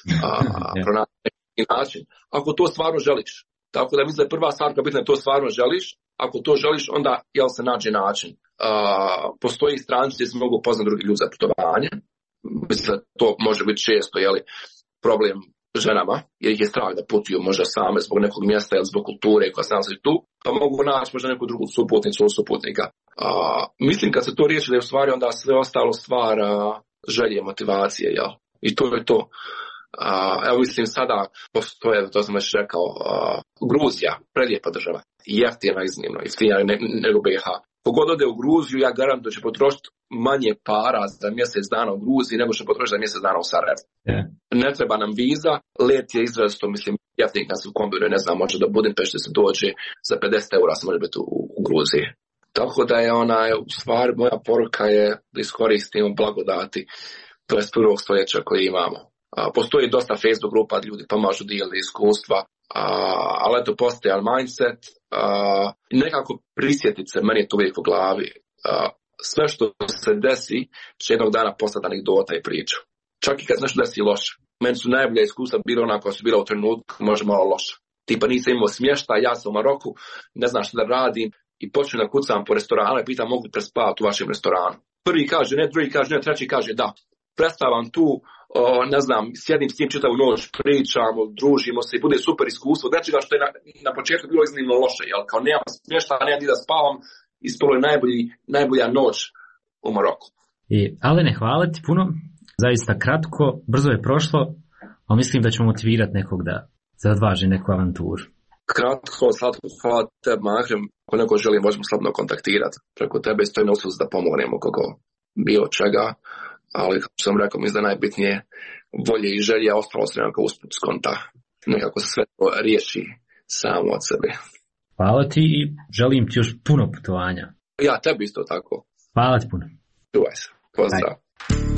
pronaći neki način. Ako to stvarno želiš. Tako da mislim da je prva stvar koja bitna, to stvarno želiš. Ako to želiš, onda jel se nađe način. Uh, postoji stranice gdje se mogu poznati drugi ljudi za putovanje. Mislim da to može biti često, jeli, problem ženama, jer ih je strah da putuju možda same zbog nekog mjesta ili zbog kulture koja se nalazi tu, pa mogu naći možda neku drugu suputnicu ili suputnika. Uh, mislim kad se to riješi da je u stvari onda sve ostalo stvar uh, želje, motivacije, jel? I to je to. Uh, evo mislim sada postoje, to sam već rekao, uh, Gruzija, prelijepa država, jeftina iznimno, jeftinija ne, nego B iH. Kogod ode u Gruziju, ja garantujem da će potrošiti manje para za mjesec dana u Gruziji nego što potrošiti za mjesec dana u Sarajevu. Yeah. Ne treba nam viza, let je izrazito, mislim, jeftin kad se u kombinu, ne znam, može do Budimpešte se dođe, za pedeset eura se može biti u, u Gruziji. Tako da je ona, u stvari, moja poruka je da iskoristimo blagodati dvadeset prvog stoljeća koje imamo. A, postoji dosta Facebook grupa gdje ljudi pomažu, dijeli iskustva, a, ali eto postoji mindset, a, nekako prisjetiti se, meni je to uvijek u glavi, a, sve što se desi će jednog dana postati anegdota i priča. Čak i kad se nešto desi loše. Meni su najbolja iskustva bila ona koja su bila u trenutku možda malo loša. Tipa nisam imao smještaj, ja sam u Maroku, ne znam što da radim i počnem da kucam po restoranu i pitam mogu li prespavati u vašem restoranu. Prvi kaže ne, drugi kaže ne, treći kaže da. Predstavam tu, o, ne znam, sjedim s tim čitavu noć, pričamo, družimo se i bude super iskustvo. Nečega što je na, na početku bilo iznimno loše, jel? Kao nemam smještaja, nemam di da spavam, ispalo je najbolji, najbolja noć u Maroku. I, Alene, hvala ti puno, zaista kratko, brzo je prošlo, ali mislim da ćemo motivirati nekog da zadvaži neku avanturu. Kratko, slatko, hvala tebi, Mahrem, ako neko želi, možemo slobodno kontaktirati. Preko tebe stoji na usluzi da pomognemo kako bilo čega. Ali, kako sam rekao, mislim da najbitnije volje i želje, ostalo se nekako usput skonta. Nekako se sve to riješi samo od sebe. Hvala ti i želim ti još puno putovanja. Ja, tebi isto tako. Hvala ti puno. Čuvaj se. Pozdrav. Aj.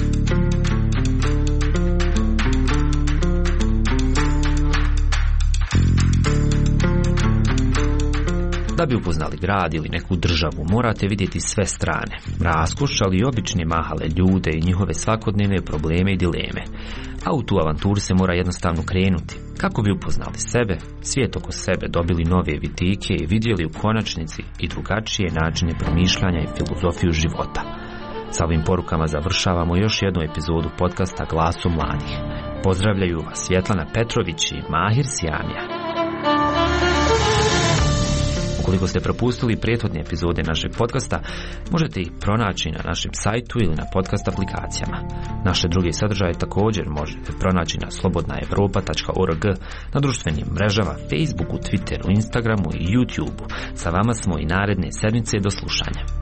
Da bi upoznali grad ili neku državu, morate vidjeti sve strane, raskoš, ali i obične mahale ljude i njihove svakodnevne probleme i dileme. A u tu avanturu se mora jednostavno krenuti, kako bi upoznali sebe, svijet oko sebe, dobili nove vidike i vidjeli u konačnici i drugačije načine promišljanja i filozofiju života. Sa ovim porukama završavamo još jednu epizodu podcasta Glasom mladih. Pozdravljaju vas Svjetlana Petrović i Mahir Sjamija. Ukoliko ste propustili prethodne epizode našeg podcasta, možete ih pronaći na našem sajtu ili na podcast aplikacijama. Naše druge sadržaje također možete pronaći na slobodna evropa tačka org, na društvenim mrežama Facebooku, Twitteru, Instagramu i YouTubeu. Sa vama smo i naredne sedmice, do slušanja.